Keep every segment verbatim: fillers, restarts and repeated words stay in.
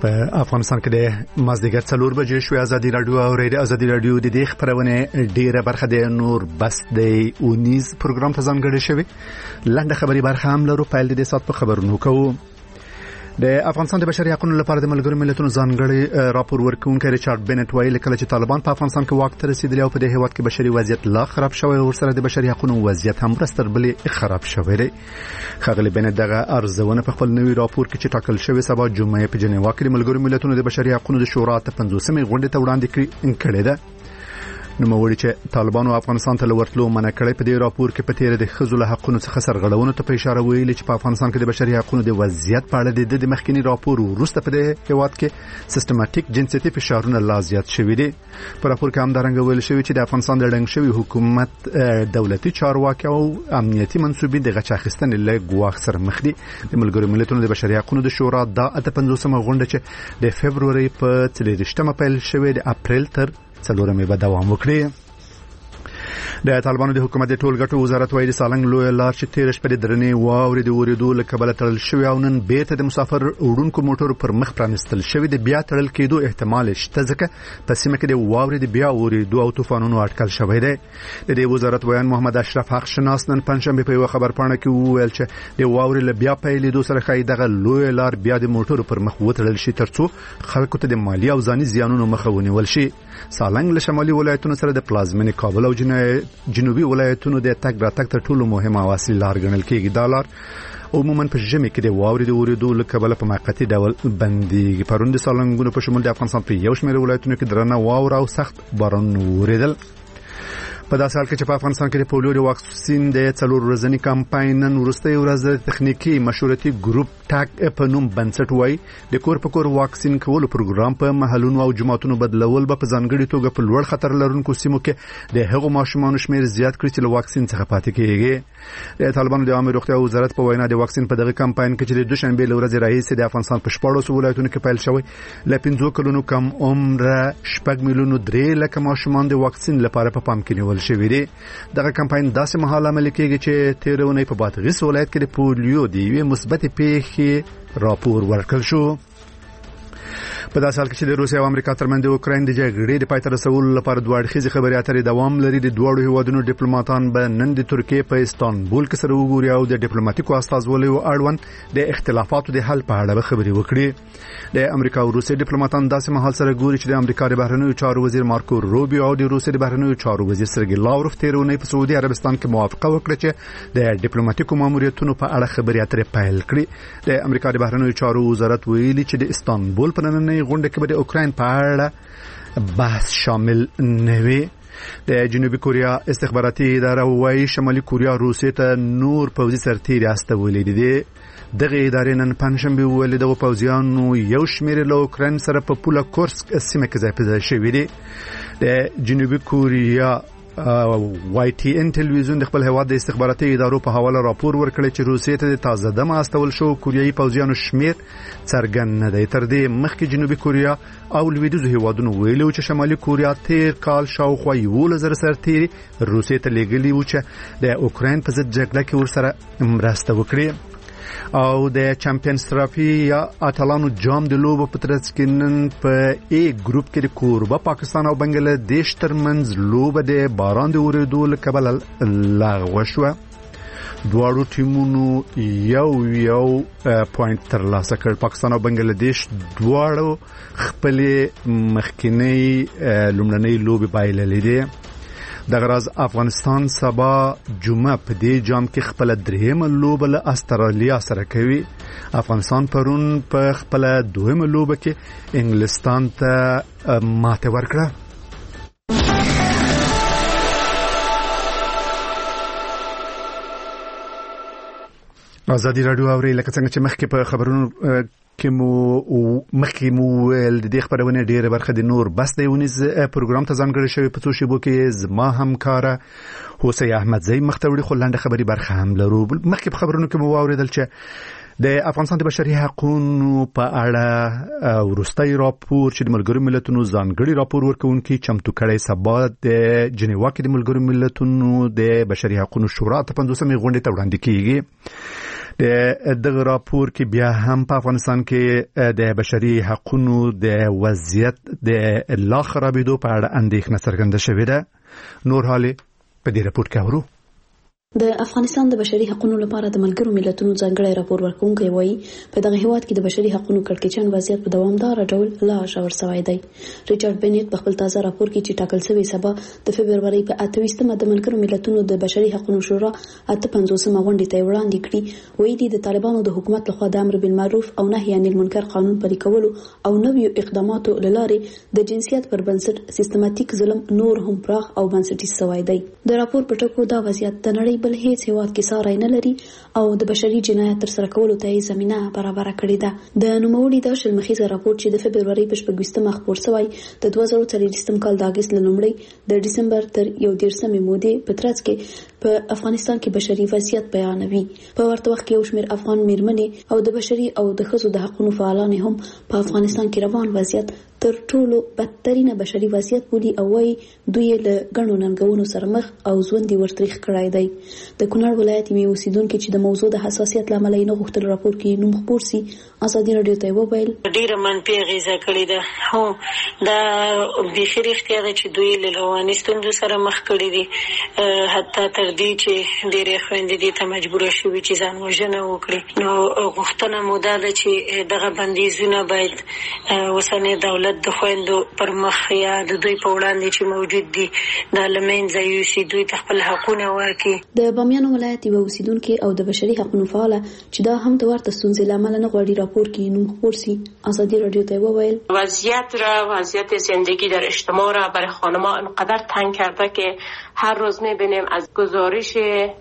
په افغانستان کې د مازدیګر څلور بجې شوې. ازادي رادیو او ریډیو ازادي رادیو د دې خبرونه ډیره برخه د نور بس د اونیز پروګرام ته ځانګړې شوی. لنډه خبري برخه هم لرو. پیل د سات په خبرونو کوو. د افغانستان د بشري حقوقو لپاره د ملګرو ملتونو ځانګړي راپور ورکونکي ریچارډ بنټ وایي کله چې طالبان په افغانستان کې واک ته رسیدلی او په دې هیواد کې بشري وضعیت لا خراب شوی او سره د بشري حقوقو وضعیت هم رستربلې خراب شوی دی. خغلی بنټ دغه ارزونه په خپل نوي راپور کې چې ټاکل شوی سبا جمعې په جنیوا کې د ملګرو ملتونو د بشري حقوقو د شورا ته پنځوسمې غونډې ته وړاندې کړې ده. نو موړي چې طالبانو افغانستان ته لورتلو منع کړی. په دې راپور کې په تیر د خزو له حقوقو څخه سرغړونو ته په اشاره ویلي چې په افغانستان کې د بشري حقوقو د وضعیت په اړه د مخکینی راپور وروسته په دې هیواد کې سیستماتیک جنسیتي فشارونه لا زیات شوي دي. په راپور کې هم دا رنګ ویل شوی چې د افغانستان د ډنګ شوی حکومت دولتي چارواکي او امنیتي منسوبین د غچ اخیستنې له ګواښ سره مخ دي. د ملګرو ملتونو د بشري حقوقو د شورا د اته پنځوسمه غونډه چې د فبروري په څلورشتمه پیل شوې د اپریل تر څلورمې به دوام وکړي. د طالبانو د حکومت د ټولګټو وزارت وایي د سالنګ لوی لار چې تیر شپه د درنې واورې د اوریدو له کبله تړل شوی او نن بیرته د مسافر وړونکو موټرو پر مخ پرانستل شوی د بیا تړل کېدو احتمال شته ځکه په سیمه کې د واورې د بیا اوریدو او طوفانونو اټکل شوی دی. د دې وزارت وایي محمد اشرف حق شناس نن پنځشنبه په یو خبرپاڼه کې وویل چې د واورې له بیا پیلېدو سره ښایي دغه لوی لار بیا د موټرو پر مخ وتړل شي ترڅو خلکو ته د مالی او ځاني زیانونو مخه ونیول شي. سالنګ له شمالي ولایتونو سره د پلازمینې کابل او جنوبي ولایتونو د تګ راتګ تر ټولو مهمه وسیله لار ګڼل کېږي. دا لار عموما په ژمي کې د واورې د اوریدو له کبله په موقتي ډول بندېږي. پرون د سالنګونو په شمول د افغانستان په یو شمېر ولایتونو کې درنه واوره او سخت باران وریدل. په داسې حال کې چې په افغانستان کې د پولیو د واکسین د څلور ورځني کمپاین نن وروستۍ ورځ د تخنیکی مشورتي ګروپ ټاک په نوم بنسټ وایي د کور په کور واکسین کولو پروګرام په محلونو او جماعتونو بدلول به په ځانګړي توګه په لوړ خطر لرونکو سیمو کې د هغو ماشومانو شمیر زیات کړي چې له واکسین څخه پاتې کېږي. د طالبانو د عامه روغتیا وزارت په وینا د واکسین په دغه کمپاین کې چې د دوشنبه ورځې راهیسې د افغانستان په شپږ ولایتونو کې پیل شوی له پنځو کلونو کم عمر شپږ میلیونو درې لکه ماشومان د واکسین لپاره په پام کې نیول شوی دی. دغه کمپاین داسې مهال عمل کېږي چې تیرونه په بادغیس ولایت کې د پولیو د یوې مثبت پیښې راپور ورکړل شو. په داسې حال کې چې د روسیې او امریکا ترمنځ د اوکراین د جګړې د پای ته رسولو لپاره دوه اړخیزې خبرې اترې دوام لري. د دواړو هیوادونو ډیپلوماټان به نن د ترکیې په استانبول کې سره وګوري او د ډیپلوماټیکو استازولیو اړوند د اختلافاتو د حل په اړه خبرې وکړي. د امریکا او روسیې ډیپلوماټان داسې مهال سره ګوري چې د امریکا د بهرنیو چارو وزیر مارکو روبیو او د روسیې د بهرنیو چارو وزیر سرګی لاوروف تیرونه په سعودي عربستان کې موافقه وکړه چې د ډیپلوماټیکو ماموریتونو په اړه خبرې اترې پیل کړي. د امریکا د بهرنیو چارو وزارت ویلي چې د استانبول په نننۍ غونډه کې به د اوکراین په اړه بحث شامل نه وي. د جنوبي کوریا استخباراتي اداره وایي شمالي کوریا روسیې ته نور پوځي سرتیري استولې دي. دغه ادارې نن پنځشنبه ویلي د پوځیانو یو شمېر له اوکراین سره په پوله کورسک سیمه کې ځای په ځای شوي دي. د جنوبي کوریا واي ټي ان ټلویزیون د خپل هواد د استخباراتي ادارو په حواله راپور ورکړی چې روسیې ته د تازه دمه استول شو کوریایي پوځیانو شمیر څرګند نه دی. تر دې مخکې جنوبي کوریا او لویدیځو هیوادونو ویلي و چې شمالي کوریا تیر کال شاوخوا یولس زره سرتیري روسیې ته لیږلي و چې د اوکراین په ضد جګړه کې ورسره مرسته وکړي. او د چمپیونز ترافي یا اتلانو جام د لوبو په ترڅ کې نن په ای ګروپ کې د کوربه پاکستان او بنگلاديش ترمنځ لوبه د باران د اوریدو له کبله لغوه شوه. دواړو ټیمونو یو یو پوینټ ترلاسه کړ. پاکستان او بنگلاديش دواړو خپل مخکینی لومړنۍ لوبې بایللې دي. دغه راز افغانستان سبا جمعه په دې جام کې خپل درېمه لوبه له استرالیا سره کوي. افغانستان پرون په خپل دویمه لوبه کې انګلستان ته ماته ورکړه. ازادي رادیو اوري لکه څنګه چې مخکې په خبرونو کې مو مخکې مو د دې خبرونه ډیره برخه د نور بس د ونیز پروګرام ته ځانګړی شوی. په څو شیبو کې زما همکاره حسین احمدزی مختوری خو لاندې خبري برخه هم لرو. مخکې په خبرونو کې مو واوریدل چې د افغانستان د بشري حقوقو په اړه ورستۍ راپور چې د ملګرو ملتونو ځانګړي راپور ورکوونکي چمتو کړی سبا د جنیوا کې د ملګرو ملتونو د بشري حقوقو شورا ته پنځوسمې غونډې ته وړاندې کیږي. د دغه راپور کې بیا هم په افغانستان کې د بشري حقوقو د وضعیت د لا خرابېدو په اړه اندېښنه څرګنده شوې ده. نور حالې په دې راپور کې اورو. د افغانستان د بشري حقوقو لپاره د ملګرو ملتونو ځانګړی راپور ورکوونکی وایي په دغه هیواد کې د بشري حقوقو کړکېچن وضعیت په دوامدار ډول لا ژور شوی دی. ریچارډ بینیټ په خپل تازه راپور کې چې ټاکل شوی سبا د فبرورۍ په اته ویشتمه د ملګرو ملتونو د بشري حقوقو شورا اته پنځوسمه غونډې ته وړاندې کړي، وایي د طالبانو د حکومت لخوا د امر بالمعروف او نهي عن المنکر قانون پلي کولو او نویو اقداماتو له لارې د جنسیت پر بنسټ سیستماتیک ظلم نور هم پراخ او بنسټیز شوی دی. د راپور په ټکو دا وضعیت د نړۍ بل هیڅ هیواد کې ساری نه لري او د بشري جنایت تر سره کولو ته زمينه برابر کړې ده. د نوموړي د شلمخیزه راپور چې د فبرورۍ په شپږ ویشتمه خپور شوی د دوه زره څلوېښتم کال د اگست لومړۍ د ډسمبر تر یو دېرشمې مودې په ترڅ کې په افغانستان کې بشري وضعیت بیانوي. په ورته وخت کې یو شمېر افغان میرمنې او د بشري او د ښځو د حقوقو فعالان هم په افغانستان کې روان وضعیت تر ټولو بدترینه بشري وضعیت بولي او وايي دوی له ګڼو ننګونو سره مخ او ژوند ورتریخ کړای دی. د کونړ ولایت یو اوسیدونکو چې د موضوع د حساسیت لامل یې نه غوښتل راپور کې نوم خپور سي ازادي رادیو ته وویل ډیره منفي غیزه کړې ده. هو دا بخیر اختیار چې دوی له رواني ستونزو سره مخ کړي دي، حتی تر دې چې ډیره خويندې دي ته مجبور شوي چې ځان وژنه وکړي. نو غوښتنه مو ده چې دغه بندیزونه باید وسنه دولت د خويندو پر مخ یا د دوی په وړاندې چې موجود دي د لمنځه یوسي، دوی خپل حقونه ورکړي. د بامیان ولایت یو اوسیدونکو او د بشري حقوقو فعال چې دا هم د ورته ستونزې لامل نه غواړي راپور کې نوم خپور سي ازادي رادیو ته وویل وضعیت را وضعیت زندگی در اجتماع را برای خانم‌ها انقدر تنگ کرده که هر روز می‌بینیم از گزارش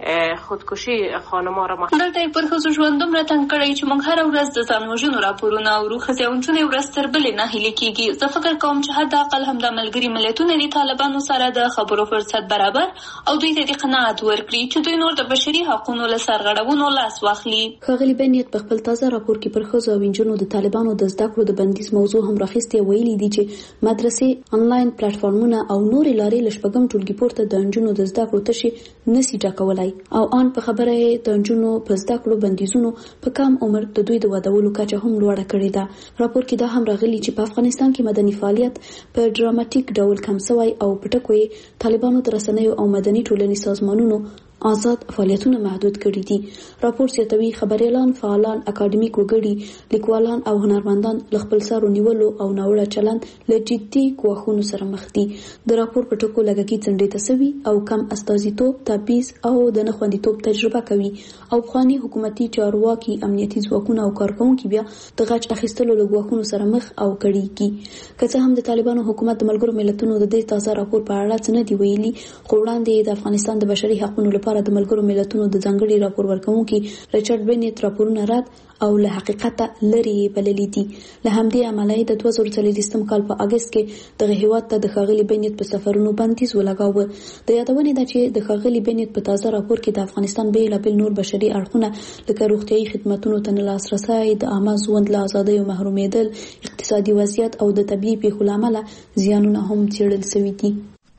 خودکشی خانم‌ها را دلته پر خصوص ژوندوم را تنگ کړی چې موږ هر ورځ د ځان وژنو راپورونه اورو. ښځې او نجونې ورځ تر بلې نه هیلې کېږي. زه فکر کوم چې حد اقل هم د ملګري ملتونو د طالبانو سره د خبرو فرصت برابر او دوی ته د قناعت ورکړي چې دوی نور د بشري حقوقو له سرغړونو لاس واخلي. ښاغلي بنیت په خپل تازه راپور کې پر ښځو او نجونو د طالبانو د زده کړو د بندیز موضوع هم راخیستې، ویلي دي چې مدرسې انلاین پلیټفارمونه او نورې لارې له شپږم ټولګي پورته د نجونو د زده کړو تشي نسی ټاکولای او ان په خبره د نجونو په زده کړو بندیزونو په کم عمر د دوی د ودولو کچه هم لوړه کړې ده. راپور کې دا هم راغلي چې په افغانستان کې مدني فعالیت په ډراماتیک ډول کم شوی او په ټکو یې طالبانو تر رسنیو او مدني ټولنې سازمانونو آزاد فعالیتونه محدود کړي دي. راپور زیاتوي خبريالان، فعالان، اکاډمیک وګړي، لیکوالان او هنرمندان له خپل سر نیولو او ناوړه چلند له جدي ګواښونو سره مخ دي. د راپور په ټکو لګکی څنډې تسوي او کم استازیتوب، تبعیض او د نه خوندیتوب تجربه کوي او افغاني حکومتي چارواکي، امنیتي ځواکونه او کارکونکو بیا د غچ اخیستلو له ګواښونو سره مخ او کړيږي. که څه هم د طالبانو حکومت د ملګرو ملتونو د دې تازه راپور په اړه څه نه دی ویلي، خو وړاندې د افغانستان د بشري حقوقو لپاره د ملګرو ملتونو د ځانګړي راپور ورکوونکي ریچارډ بینیت راپورونه رد او له حقیقت لري بللي دي. له همدې امله د دوه زره څلوېښتم کال په اگست کې د هیواد ته د ښاغلي بینیت په سفرونو بندیز ولګاوه. د یادونې ده چې د ښاغلي بینیت په تازه راپور کې د افغانستان بیلابیل نور بشري اړخونه لکه روغتیايي خدماتونو ته نه لاسرسی، د عامه ژوند له ازادۍ محرومېدل، اقتصادي وضعیت او د طبیعي پیښو له امله زیانونه هم څېړل شوي دي.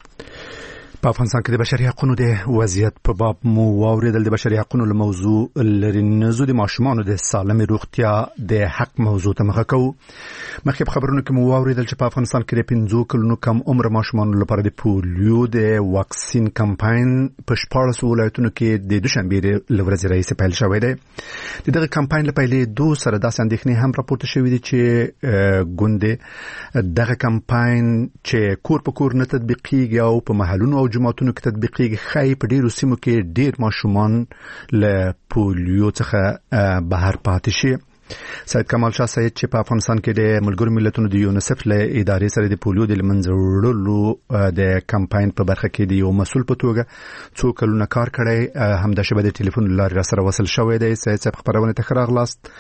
په افغانستان کې د بشري حقوقو د وضعیت په باب مو واوریدل. د بشري حقوقو له موضوع لري نزو د ماشومانو د سالمې روغتیا د حق موضوع ته مخه کوو. مخکې په خبرونو کې مو واوریدل چې په افغانستان کې د پنځو کلونو کم عمر ماشومانو لپاره د پولیو د واکسین کمپاین په شپاړس ولایتونو کې د دوشنبه له ورځې راهیسې پیل شوی دی. د دغه کمپاین له پیلېدو سره داسې اندېښنې هم راپورته شوې دي چې ګوندې دغه کمپاین چې کور په کور نه تطبیقېږي او په محلونو او جماعتونو کې تطبیقېږي، ښایي په ډېرو سیمو کې ډېر ماشومان له پولیو څخه بهر پاتې شي. سید کمال شاه سید چې په افغانستان کې د ملګرو ملتونو د یونیسف له ادارې سره د پولیو د منځه وړلو د کمپاین په برخه کې د یو مسؤل په توګه څو کلونه کار کړی، همدا شبه د ټلیفون له لارې سره وصل شوی دی. سید صاحب خبرونه ته راغلاست.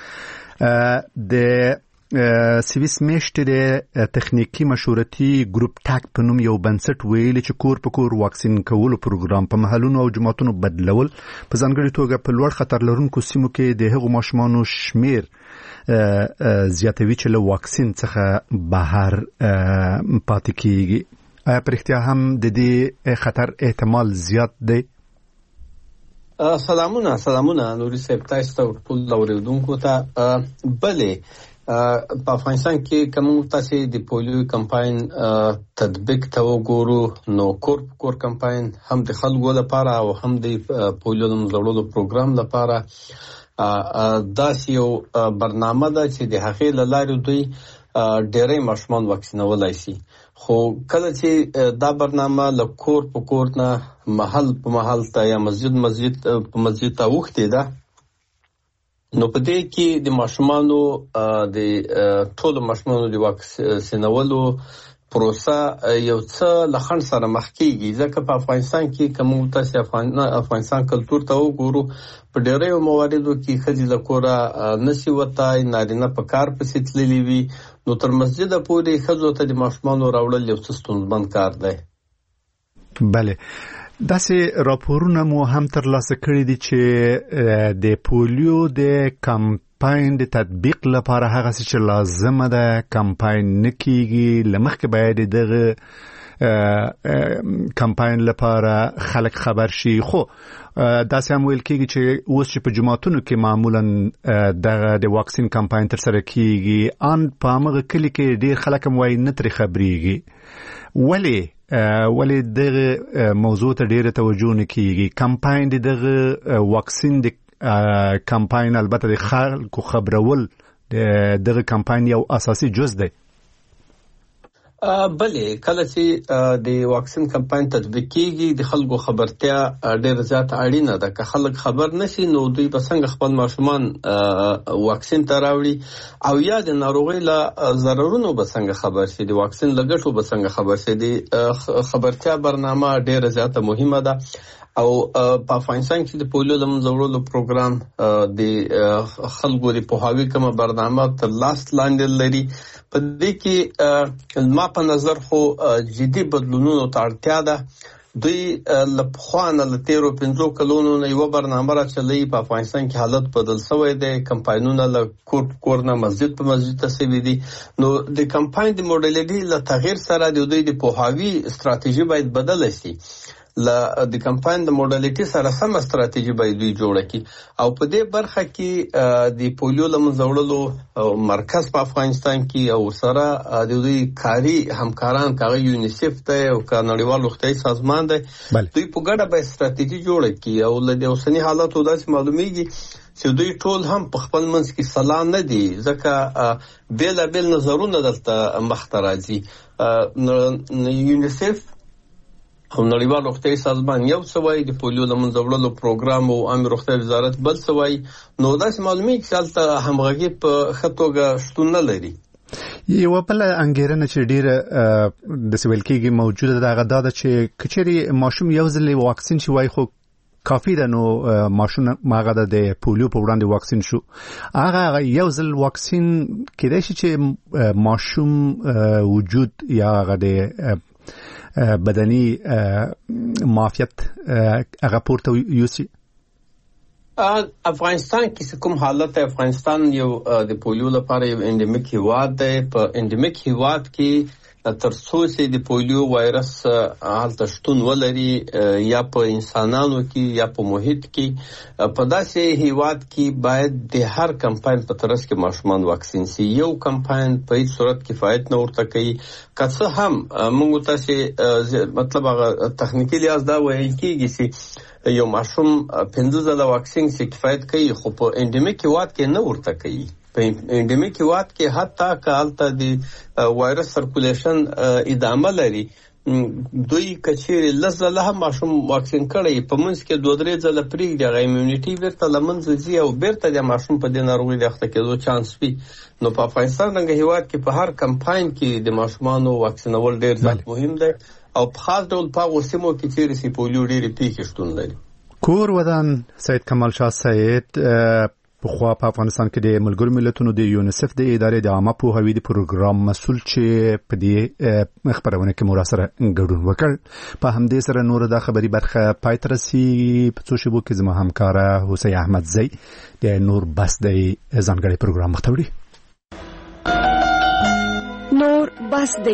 د سویس میشت د تخنیکی مشورتي ګروپ ټاک په نوم یو بنسټ ویلي چې کور په کور واکسین کولو پروګرام په محلونو او جماعتونو بدلول په ځانګړي توګه په لوړ خطر لرونکو سیمو کې د هغو ماشومانو شمیر زیاتوي چې له واکسین څخه بهر پاتې کیږي. آیا پر اختیار هم د دې خطر احتمال زیات دی؟ سلامونه سلامونه نوري صاحب تاسو ته ټول اوریدونکو ته بلې په افغانستان کې کوم تاسو د پولیو کمپاین تطبیق ته وګورو نو کور کور کمپاین هم د خلکو لپاره او هم د پولیو د مزړولو پروګرام لپاره دا یو برنامه ده چې د هغې لارې دوی ډېرې ماشومان واکسینولای شي خو کله چې دا برنامه له کور په کور نه محل په محل ته یا مسجد مسجد په مسجد ته وخته ده نو په دې کې د ماشومانو د ټول ماشومانو د واکسینولو پروسه یو څه لخن سره مخ کیږي ځکه په افغانستان کې کوم تاسو افغانستان کلتور ته وګورو په ډېرو مواردو کې خځې له کوره نشي وتای نارینه په کار پسې تللی وي نو تر مسجد پورې خځو ته د ماشومانو راوړل یو څه ستونزمن کار دی. بله داسې راپورونه مو هم ترلاسه کړي دي چې د پولیو د کمپاین د تطبیق لپاره هغه څه چې لازمه ده کمپاین نکېږي لمخکې باید دغه کمپاین لپاره خلک خبر شي خو داسې هم ویل کېږي چې اوس چې په جماعتونو کې معمولا دغه د واکسین کمپاین ترسره کېږي ان په همغه کلي کې ډېر خلک هم وایي نه ترې خبرېږي ولې ولې دغه موضوع ته ډېره توجه نه کېږي کمپاین د دغه واکسین د کمپاین البته د خلکو خبرول دغه کمپاین یو اساسي جز دی. بلې کله چې د واکسین کمپاین تطبیق کیږي د خلکو خبرتیا ډېر زیات اړینه ده که خلک خبر نشي نو دوی به څنګه خپل ماشومان واکسین ته راوړي او یا د ناروغۍ له ضررونو به څنګه خبر شي د واکسین له ګټو به څنګه خبر شي د خبرتیا برنامه ډېر زیات مهمه ده او په افغانستان کې د پولیو د مزړولو پروګرام د خلکو د پوهاوي کومه برنامه تر لاس لاندې لري په دې کې ما په نظر خو جدي بدلونونو ته اړتیا ده دوی له پخوانه له تیرو پنځو کلونو نه یو برنامه راچلوي په افغانستان کې حالت بدل شوی دی کمپاینونه له کور کور نه مسجد په مسجد ته شوي دي نو د کمپاین د موډلټي له تغییر سره د دوی د پوهاوي ستراتیژي باید بدله شي ل د کمپاین د موډلټي سره سم ستراتیژي باید دوی جوړه کړي او په دې برخه کې د پولیو له منځوړلو مرکز په افغانستان کې او سره د دوی کاري همکاران کاغه یونیسف ته او نړیوال روغتیايي سازمان دی دوی په ګډه به ستراتیژي جوړه کړي او له اوسنی حالاتو داسې معلومیږي چې دوی ټول هم په خپل منځ کې سلا نه دي ځکه بیل بیل نظرونه دلته مخته راځي یونیسف او نړیوال روغتیايي سازمان یو څه وایي د پولیو د منځوړلو پروګرام او عامه روغتیا وزارت بل څه وایي نو داسې معلومیږي چې هلته همغږي په ښه توګه شتون نه لري. یو بل انګیرنه چې ډېره د سویل کېږي موجوده ده هغه دا ده چې کچېرې ماشوم یو ځل واکسین شي وایي خو کافي ده نو ماشوم هغه د پولیو په وړاندې واکسین شو هغه یو ځل واکسین کېدای شي چې ماشوم وجود یا هغه د بدني معافیت هغه پورته یوسي. افغانستان کې کوم حالت افغانستان یو د پولیو لپاره یو انډیمیک هیواد دی په انډیمیک هیواد کې تر څو چې د پولیو وایرس حالت شتون ولري یا په انسانانو کې یا په محیط کې په داسې هیواد کې باید د هر کمپاین په ترڅ کې ماشومان واکسین شي یو کمپاین په هیڅ صورت کفایت نه ورته کوي که څه هم موږ تاسو مطلب هغه تخنیکی لحاظ دا وایي کېږي چې یو ماشوم پنځه ځله واکسین شي کفایت کوي خو په انډیمیک هیواد کې نه ورته کوي په انډیمیک هیواد کې حتی که هلته د وایرس سرکولیشن ادامه لري دوی کچېرې لس ځله هم ماشوم واکسین کړی په منځ کې دوه درې ځله پرېږدي هغه ایمیونټي بیرته له منځه ځي او بیرته د ماشوم په دې ناروغۍ د اخته کېدو چانس وي نو په افغانستان رنګه هیواد کې په هر کمپاین کې د ماشومانو واکسینول ډېر زیات مهم دی او په خاص ډول په هغو سیمو کې چېرې چې پولیو ډېرې پیښې شتون لري. کور ودان سید کمال شاه سید پخوا په افغانستان کې د ملګرو ملتونو د یونیسف د ادارې د عامه پوهاوي د پروګرام مسؤل چې په دې خبرونه کې مو سره ګډون وکړ په همدې سره نور د خبري برخه پای ته رسیږي په څو شیبو کې زما همکاره حسین احمدزی د نور بس د ځانګړي پروګرام مختوري نور بس دی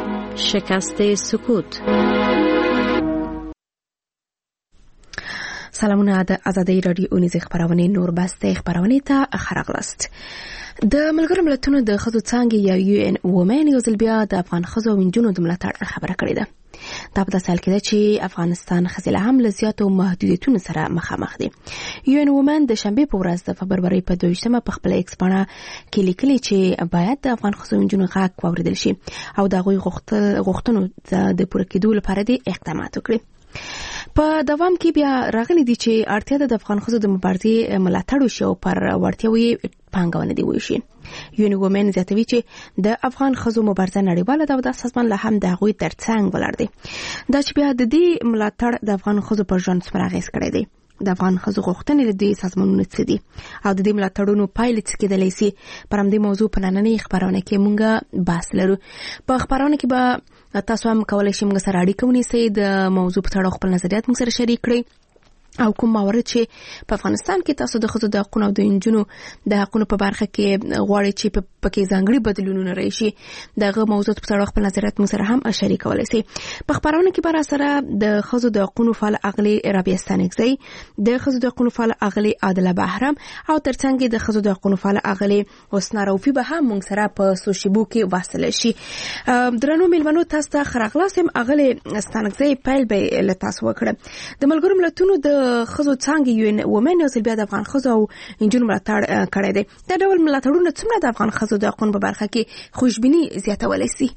شکست سکوت. سلامونه د ازادي رادیو نیز خبرونه نور بسته خبرونه ته خراغلاست. د ملګرو ملتونو د خزو څنګه یا یو ان وومن یو ځل بیا د افغان خزو وینجونو د ملاتړ خبره کړې ده. دا په داسې حال کې ده چې افغانستان خزله هم له زیاتو محدودیتونو سره مخامخ دي. یو ان وومن د شنبه په ورځ د فبرवरी په دویشتمه په خپل ایکس باندې کې لیکلي چې باید د افغان خزو وینجونو غږ واوریدل شي او د غوي غوښتنو د پوره کېدو لپاره د اقدامات وکړي. په دوام کې بیا راغلي دي چې اړتیا ده د افغان خزو د مبارزې ملاتړ وشي او پر وړتیاوي پانګونه دی وشي. یو ان وومن زیاتوي چې د افغان خزو مبارزه نړیواله ده او د سازمان له هم د غوي ترڅنګ ولاړ دي. دا چې بیا د دې ملاتړ د افغان خزو پر ژوند څومره اغیز کړی دی. د افغان خزو غوښتنې د دې سازمانونو څه دي او د دې ملاتړونو پایلې څه کېدلی شي. پر همدې موضوع په نننۍ خبرونه کې مونږ بحث لرو. په خبرونه کې به تاسو هم کولای شئ موږ سره اړیکه ونیسئ، د موضوع په اړه خپل نظریات موږ سره شریک کړئ او کوم موارد چې په افغانستان کې تاسو د خزو د حقوقو او د انجونو د حقوقو په برخه کې غواړئ چې په پکې ځانګړي بدلونونه راشي، دغه موضوع په اړه خپل نظریات موږ سره هم شریک کولای شئ. په خبرونه کې بر سره د خزو د حقوقو فعال اغلی رابعه ستانکزی، د خزو د حقوقو فعال اغلی عادله بهرام او ترڅنګ د خزو د حقوقو فعال اغلی حسنا روفي به هم موږ سره په سوشيبو کې وصل شي. درنو ملمنو تاسو ته خراغلاسم اغلی ستانکزی پیل به له تاسو وکړه. د ملګرو ملتونو د خزو څنګه یو ان وومن یو ځل بیا د افغان خزو او انجونو ملاتړ کړی دی. دا ډول ملاتړونه څومره د افغان خزو د حقوقو په برخه کې خوشبیني زیاتولی شي؟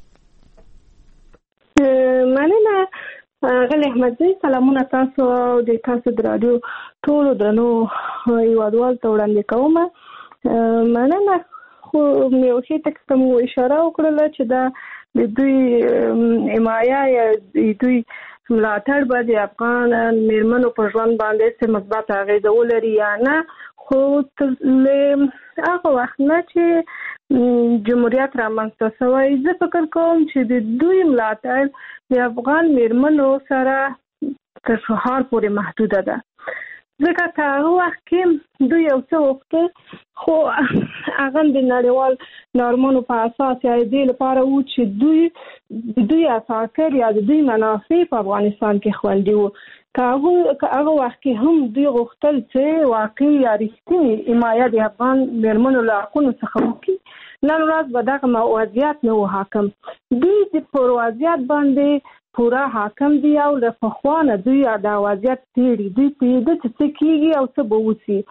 مننه غلی احمدزی، سلامونه تاسو او د تاسو د رادیو ټولو درنو هیوادوالو ته وړاندې کوم. مننه. خو یو شی ته کوم اشاره وکړله چې دا د دوی حمایه یا د دوی ملاتړ به د افغان میرمنو په ژوند باندې څه مثبت اغیزه ولري یا نه. خو له هغه وخت نه چې جمهوریت رامنځته شوی، زه فکر کوم چې د دوی ملاتړ د افغان میرمنو سره تر سهار پورې محدوده ده. ځکه که هغه وخت کې دوی یو څه وکړل خو هغه د نړیوال نورمونو په اساس یا دې لپاره و چې دوی دوی اساسر یا دوی منافع په افغانستان کې خوندي وو. که هغه وخت کې هم دوی غوښتل چې واقعي یا رښتینې حمایه د افغان میرمنو له حقونو څخه وکړي، نن ورځ به دغه وضعیت نه و حاکم. دوی د پر وضعیت باندې پورا حاکم دی او له پخوانه دوی دا وضعیت تیری دوی پیدا چې کیږي او څه به وسی.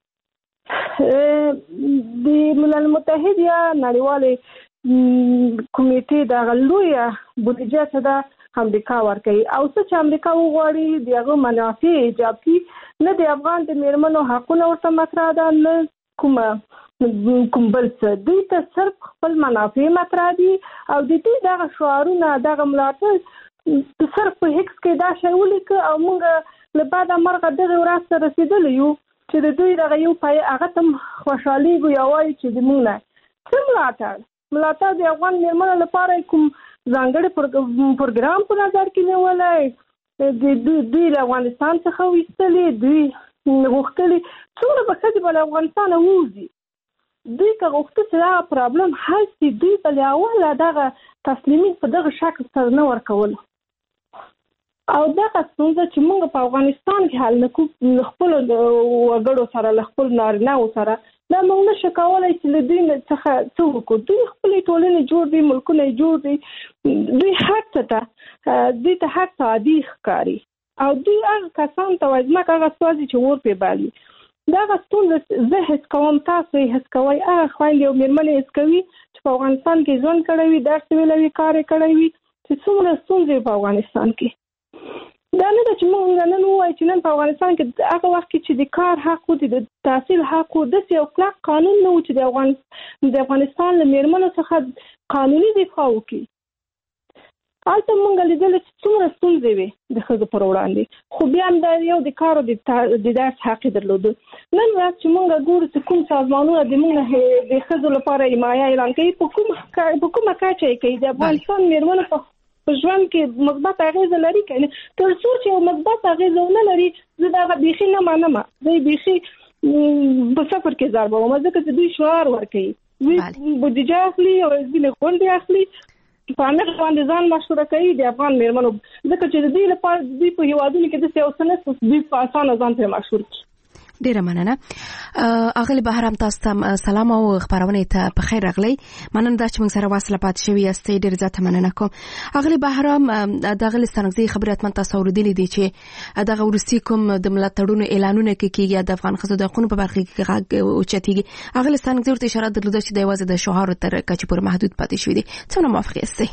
د ملل متحد یا نړیوالې کمیټې د غلویا بودیجه ته د امریکا ورکوي او څه چې امریکا وغواړي دغه منافع ایجاب کی، نه د افغان د میرمنو حقونه ورته مطرح ده نه کومه کوم بل څه. دوی ته صرف خپل منافع مطرح دي او د دې دغه شعارونه دغه ملاتړ صرف په هیڅ کې دا شی ولیکه او موږ له بعد مرغه دغه ورځ ته رسیدلی یو چې د دوی دغه یو پای هغه تم خوشحالي یا وایي چې د موږ نه څه ملاتړ ملاتړ د افغان میرمنو لپاره کوم ځانګړی پروګرام په نظر کې نیولی، د دوی له افغانستان څخه ویستلې، دوی غوښتلي څومره به ښځې به له افغانستانه ووځي. دوی که غوښته چې دغه پرابلم حل شي، دوی به له اوله دغه تسلیمي په دغه شکل سره نه ورکول او دغه ستونزه چې موږ په افغانستان کې حل نه کوو خپلو وګړو سره له خپلو نارینهو سره، دا موږ نشو کولی چې له دوی څخه څه وکړو. دوی خپلې ټولنې جوړ دي، ملکونه یې جوړ دي، دوی هر څه ته دوی ته هر څه عادي ښکاري او دوی هغه کسان ته وایي ځمکه هغه سوځي چې اور پرې بالي. دغه ستونزه زه حس کوم، تاسو یې حس کوئ، هغه خویندې او مېرمنې حس کوي چې په افغانستان کې ژوند کړی وي، درس ویلی وي، کار یې کړی وي، چې څومره ستونزې په افغانستان کې. دا نه ده چې موږ نن ووایو چې نن په افغانستان کې هغه وخت کې چې د کار حق و، د تحصیل حق و، داسې یو کلک قانون نه و چې د افغان د افغانستان له مېرمنو څخه قانوني دفاع وکړي. هلته موږ لیدل چې څومره ستونزې وې د ښځو پر وړاندې، خو بیا هم دا یو د کار او د درس حق یې درلوده. نن ورځ چې موږ ګورو چې کوم سازمانونه د موږ د ښځو لپاره حمایه اعلان کوي، په کومه کچه یې کوي، د افغانستان مېرمنو په ژوند کې مثبت اغېزه لري که نه؟ تر څو چې یو مثبت اغېزه ونه لري زه دغه بیخي نه منم، زه یې بیخي په صفر کې ضربوم، ځکه چې دوی شعار ورکوي، دوی بودیجه اخلي او ځینې غونډې اخلي په امر باندې ځان مشهور کوي د افغان میرمنو، ځکه چې د دې لپاره د دې په هیوادونو کې د سیاست د په اسانه ځان ته مشهور کی. ډیره مننه. اغلی بهرام تاسو ته سلام او خبرونه ته په خیر راغلی. مننه دا چې موږ سره واصله پات شوی یاستئ. ډیر زیاته مننه کوم. اغلی بهرام د اغلی ستانګزي خبرات من تاسو اوریدلې دي چې دغه ورسي کوم د ملاتړونو اعلانونه کیږي د افغان خزو د قانون په برخه کې غږ او چتیږي. اغلی ستانګزي ورته اشاره درلوده چې د یوازې د شوهر تر کچې پر محدود پاتې شوی دي. څنګه موافق یاستئ؟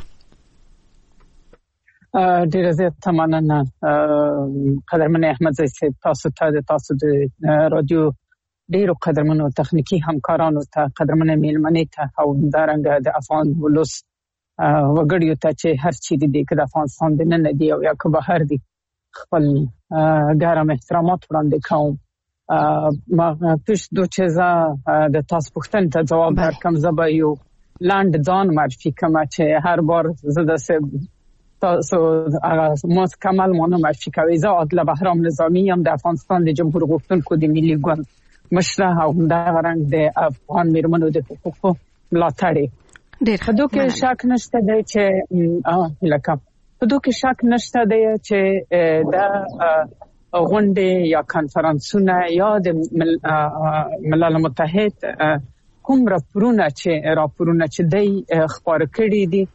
ډیره زیاته مننه قدرمن احمد زئی تاسو ته تاسو د رادیو ډیرو قدرمنو تخنیکی همکارانو ته قدرمن میلمنې ته او دارنګ د افغان ولس وګړیو ته چې هر چی دي د افغانستان د نن دی او یا که بهر دي خپل ګرم احترامات وړاندې کوم. ما پیش دو چیزا د تاسو پوښتنې ته جواب درکم. زه یو لاند ځان معرفي کوم چې هر بار زه د تاسو هغه مکمل مونږ معرفي کوي. زه عادل بهرام نظامی هم د افغانستان د جمهور غوښتونکو د ملي ګوند مشره او دا رنګ د افغان میرمنو د حقوقو ملاتړی. ډیر په دوه کې شک نشته دی چې اه لکه په دوه کې شک نشته دی چې دا غونډې یا کانفرنسونه یا د ملل متحد کوم راپورونه چې راپورونه چې دی خبر کړي دي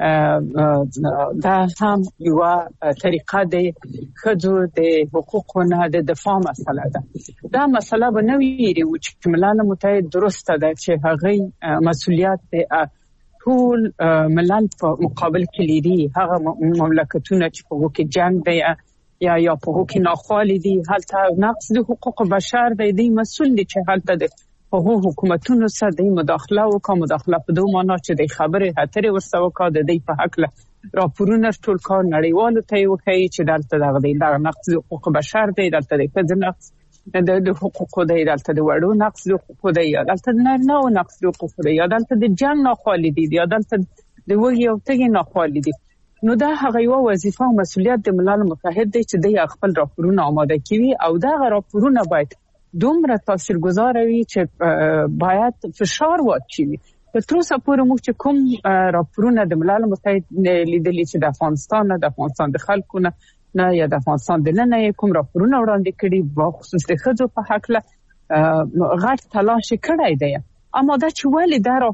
دا هم یو طریقه د خځو د حقوقونو د دفاع مسله ده. دا مسله به نه ویری چې ملل متحد درسته ده چې هغه مسؤلیت ټول ملل په مقابل کې لري. هغه مملکتونه چې په وګړي جنگ دی یا یا په وګړي ناخوالي دي هلته نقض د حقوق بشر دی دی مسؤل دي چې هلته د هغه حکومتونو سره د مداخله او کوم مداخله په دوه معنا چې د خبره اترې ورسره وکړه د دې په حق له راپورونه ټول کار نړیوالو ته وکړي چې دلته دغه د نقض حقوق بشر دی، دلته د فزن نقض د حقوق دی، دلته د وړو نقض حقوق دی، دلته نه نه نقض حقوق دی، دلته د جنگ ناخوالي دي، دلته د وګي او تګي ناخوالي دي. نو دا هغه یو وظیفه او مسؤلیت د ملل متحد دی چې د خپل راپورونه آماده کوي او دا راپورونه باید دومره تاثیرگذار وي چې باید فشار واچوي. په تر اوسه پورې موږ چې کوم راپورونه د ملل متحد لیدلي چې د افغانستان نه د افغانستان د خلکو نه نه یا د افغانستان د نه نه کوم راپورونه وړاندې کړي په خصوص د ښځو په حق له غټ تلاش کړی دی. اما دا چې ولې دا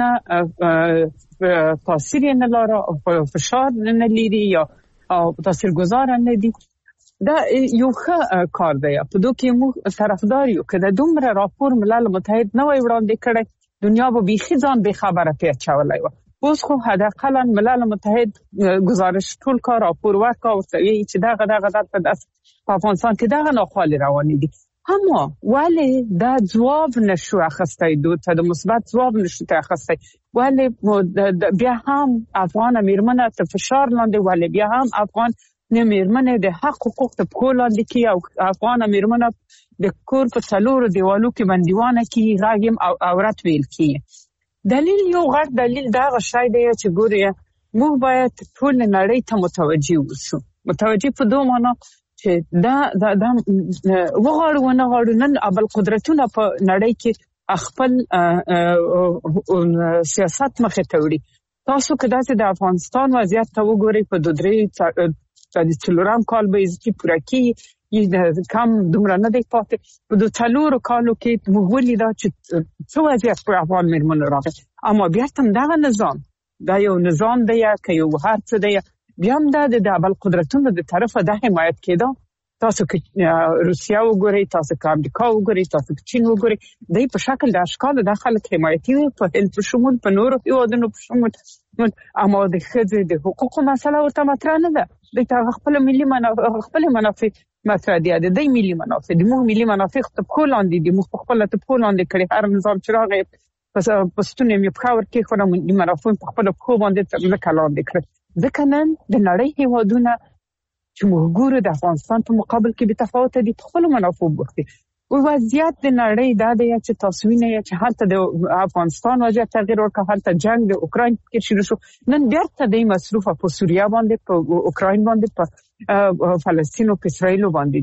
راپورونه تاثیر نه لري او فشار نه لري یا تاثیرگذار نه دي، دا یو ښه کار دی. په دوه کې موږ طرفدار یو کله دومره راپور ملل متحد نه وي وړاندې کړی دنیا به بيخي ځان به خبره پیچولای و. اوس خو حداقل ملل متحد گزارش ټول کار راپور ورکا او چې دا غدا غدا په افغانستان کې دا ناخوالي روان دي. اما ولی دا جواب نشو اخستای دوه ته د مثبت جواب نشو ته اخستای ولی بیا هم افغان میرمنه ته فشار لاندې ولی بیا هم افغان نه میرمنه د حق حقوق ته کولاندې کی او افغان میرمنه د کور په څلورو دیوالو کې بندیوانه کی راګم او عورت ویل کی. دلیل یو غټ دلیل دا غشای دی چې ګوري موږ باید ټول نړۍ ته متوجي اوسو. متوجي په دوه معنا چې دا دا وغواړو نه غواړو نن ابل قدرتونه په نړۍ کې خپل سیاست مخه ته وړي. تاسو کدا چې د افغانستان وضعیت ته وګورئ په دوه درې د څلورم کال به چې پوره کی کم دومره نه دی پاتې په دوه څلورو کالو کې موږ ولیدا چې څو وضعیت په افغان میرمنو راغی. اما بیا هم دا نظام دا یو نظام دی که یو هر څه دی بیا هم دا د ابل قدرتونو د طرفه د حمایت کېده. تاسو کې روسیا وګورئ، تاسو کې امریکا وګورئ، تاسو کې چین وګورئ، د په شکل د اشکال د خلک حمایتي په هل په شمول په نورو هیوادونو په شمول. اما د ښځې د حقوقو مسله ورته مطرح نه ده. د خپل ملي منافع خپل منافع مطرح دي. د دې ملي منافع د موږ ملي منافع ته کولان دي د موږ خپل ته کولان دي کړي. هر نظام چې راغی پس پستونه مې په خاور کې خو د منافع په خپل خو باندې تر کلام دي کړ. ځکه نن د نړۍ هیوادونه چې موږ ګورو د افغانستان په مقابل کې به تفاوت دي په خپل منافع وګورئ. او وضعیت د نړۍ دا دی چې تاسو وینئ چې هلته د افغانستان وضعیت تغیر وکړ، هلته جنگ د اوکراین کې شروع شو، نن بیرته د مصروفه په سوریه باندې، په اوکراین باندې، په فلسطین او په اسرائیل باندې دي.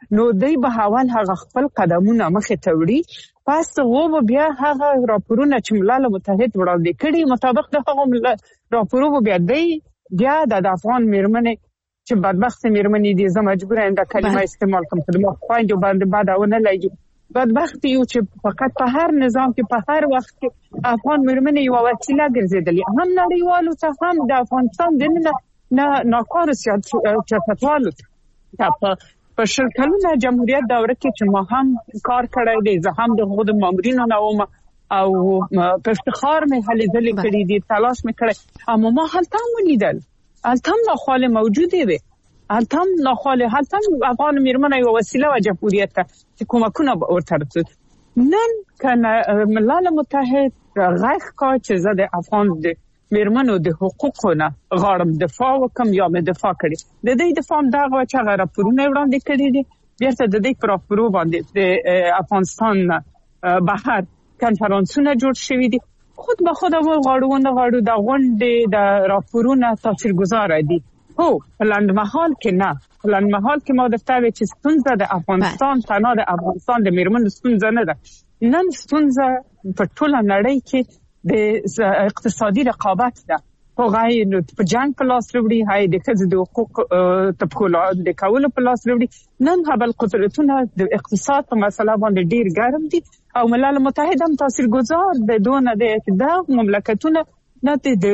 نو دوی به حوال هغه خپل قدمونه مخې ته وړي. پس هغه بیا هغه راپورونه چې ملل متحد وړاندې کړي مطابق د هغه راپورونو بیا دی بیا د افغان میرمنې چې بدبخت میرمنې دي زه مجبور یم د کلمه استعمال کوم په مخاوند باندې بعدونه لګي بدبخت یو چې فقط په هر نظام کې په هر وخت کې افغان میرمنې یو وسیله ګرځېدلې هم نړیوالو ته هم د افغانستان د نه ناکاره سیاستوالو ته په شل کلونه جمهوریت دوره کې چې ما هم کار کړی دی زه هم د خود مامورینو نه وم او په افتخار مې هلې ځلې کړي دي تلاش مې کړی اما ما هلته هم ولیدل هلته هم ناخواله موجودې وي هلته هم ناخواله هلته هم افغان میرمنې یو وسیله و جمهوریت ته چې کومکونه ورته رسول نن کنه ملل متحد غږ کا چې زه د افغان د میرمنو د حقوقونه غواړم دفاع وکم یا مې دفاع کړي د دې دفاع دغه چې هغه راپورونه وړاندې کړي دي بیرته د دې پر راپورو باندې د افغانستان بهر کنفرانسونه جوړ شوي دي خود به خود غواړو نه غواړو د غونډې د راپورونه تاثیرګذار دي هو لندمحال کې نه لندمحال کې ما دفتر چې ستونزه د افغانستان تنها د افغانستان د میرمنو ستونزه نه ده نن ستونزه په ټوله نړۍ کې د اقتصادي رقابت ده هغه په جنگ په لاس وروړي هاي د ښځو د حقوق تبکول د کولو په لاس وروړي نن هبل قدرتونه د اقتصاد په مسله باندې ډیر ګرم دي او ملل متحد هم تاثیرګذار د دونه د مملکتونو نه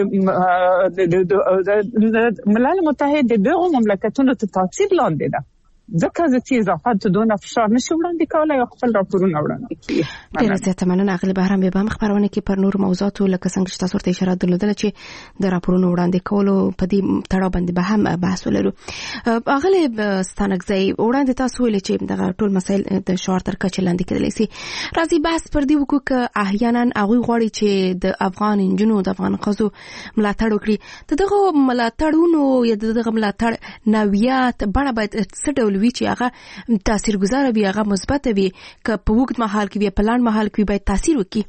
د ملل متحد دغه مملکتونو ته تاثیر لاندې ده ځکه چې اضافات دونه فشار نشي وړاندې کولای او خپل راپورونه وړاندې کړي ډیره زیاته مننه اغلی بهرام به خبرونه کې پر نور موضوعاتو لکه څنګه چې تاسو ته اشاره درلودل چې د راپورونو وړاندې کولو په دې تړاو باندې به هم بحث ولرو اغلی ستانکزی وړاندې تاسو ویل چې دغه ټول مسایل د شعار تر کچې لاندې کېدلی سي راځي بحث پر دې وکړو چې احیانا هغه غواړي چې د افغان انجونو د افغان خزو ملاتړ وکړي دغه ملاتړونو یا دغه ملاتړ نویات بڼه باید څه وی چې هغه تاثیرګذار وي هغه مثبت وي که په وخت مهال کې وي په لاند مهال کې باید تاثیر وکړي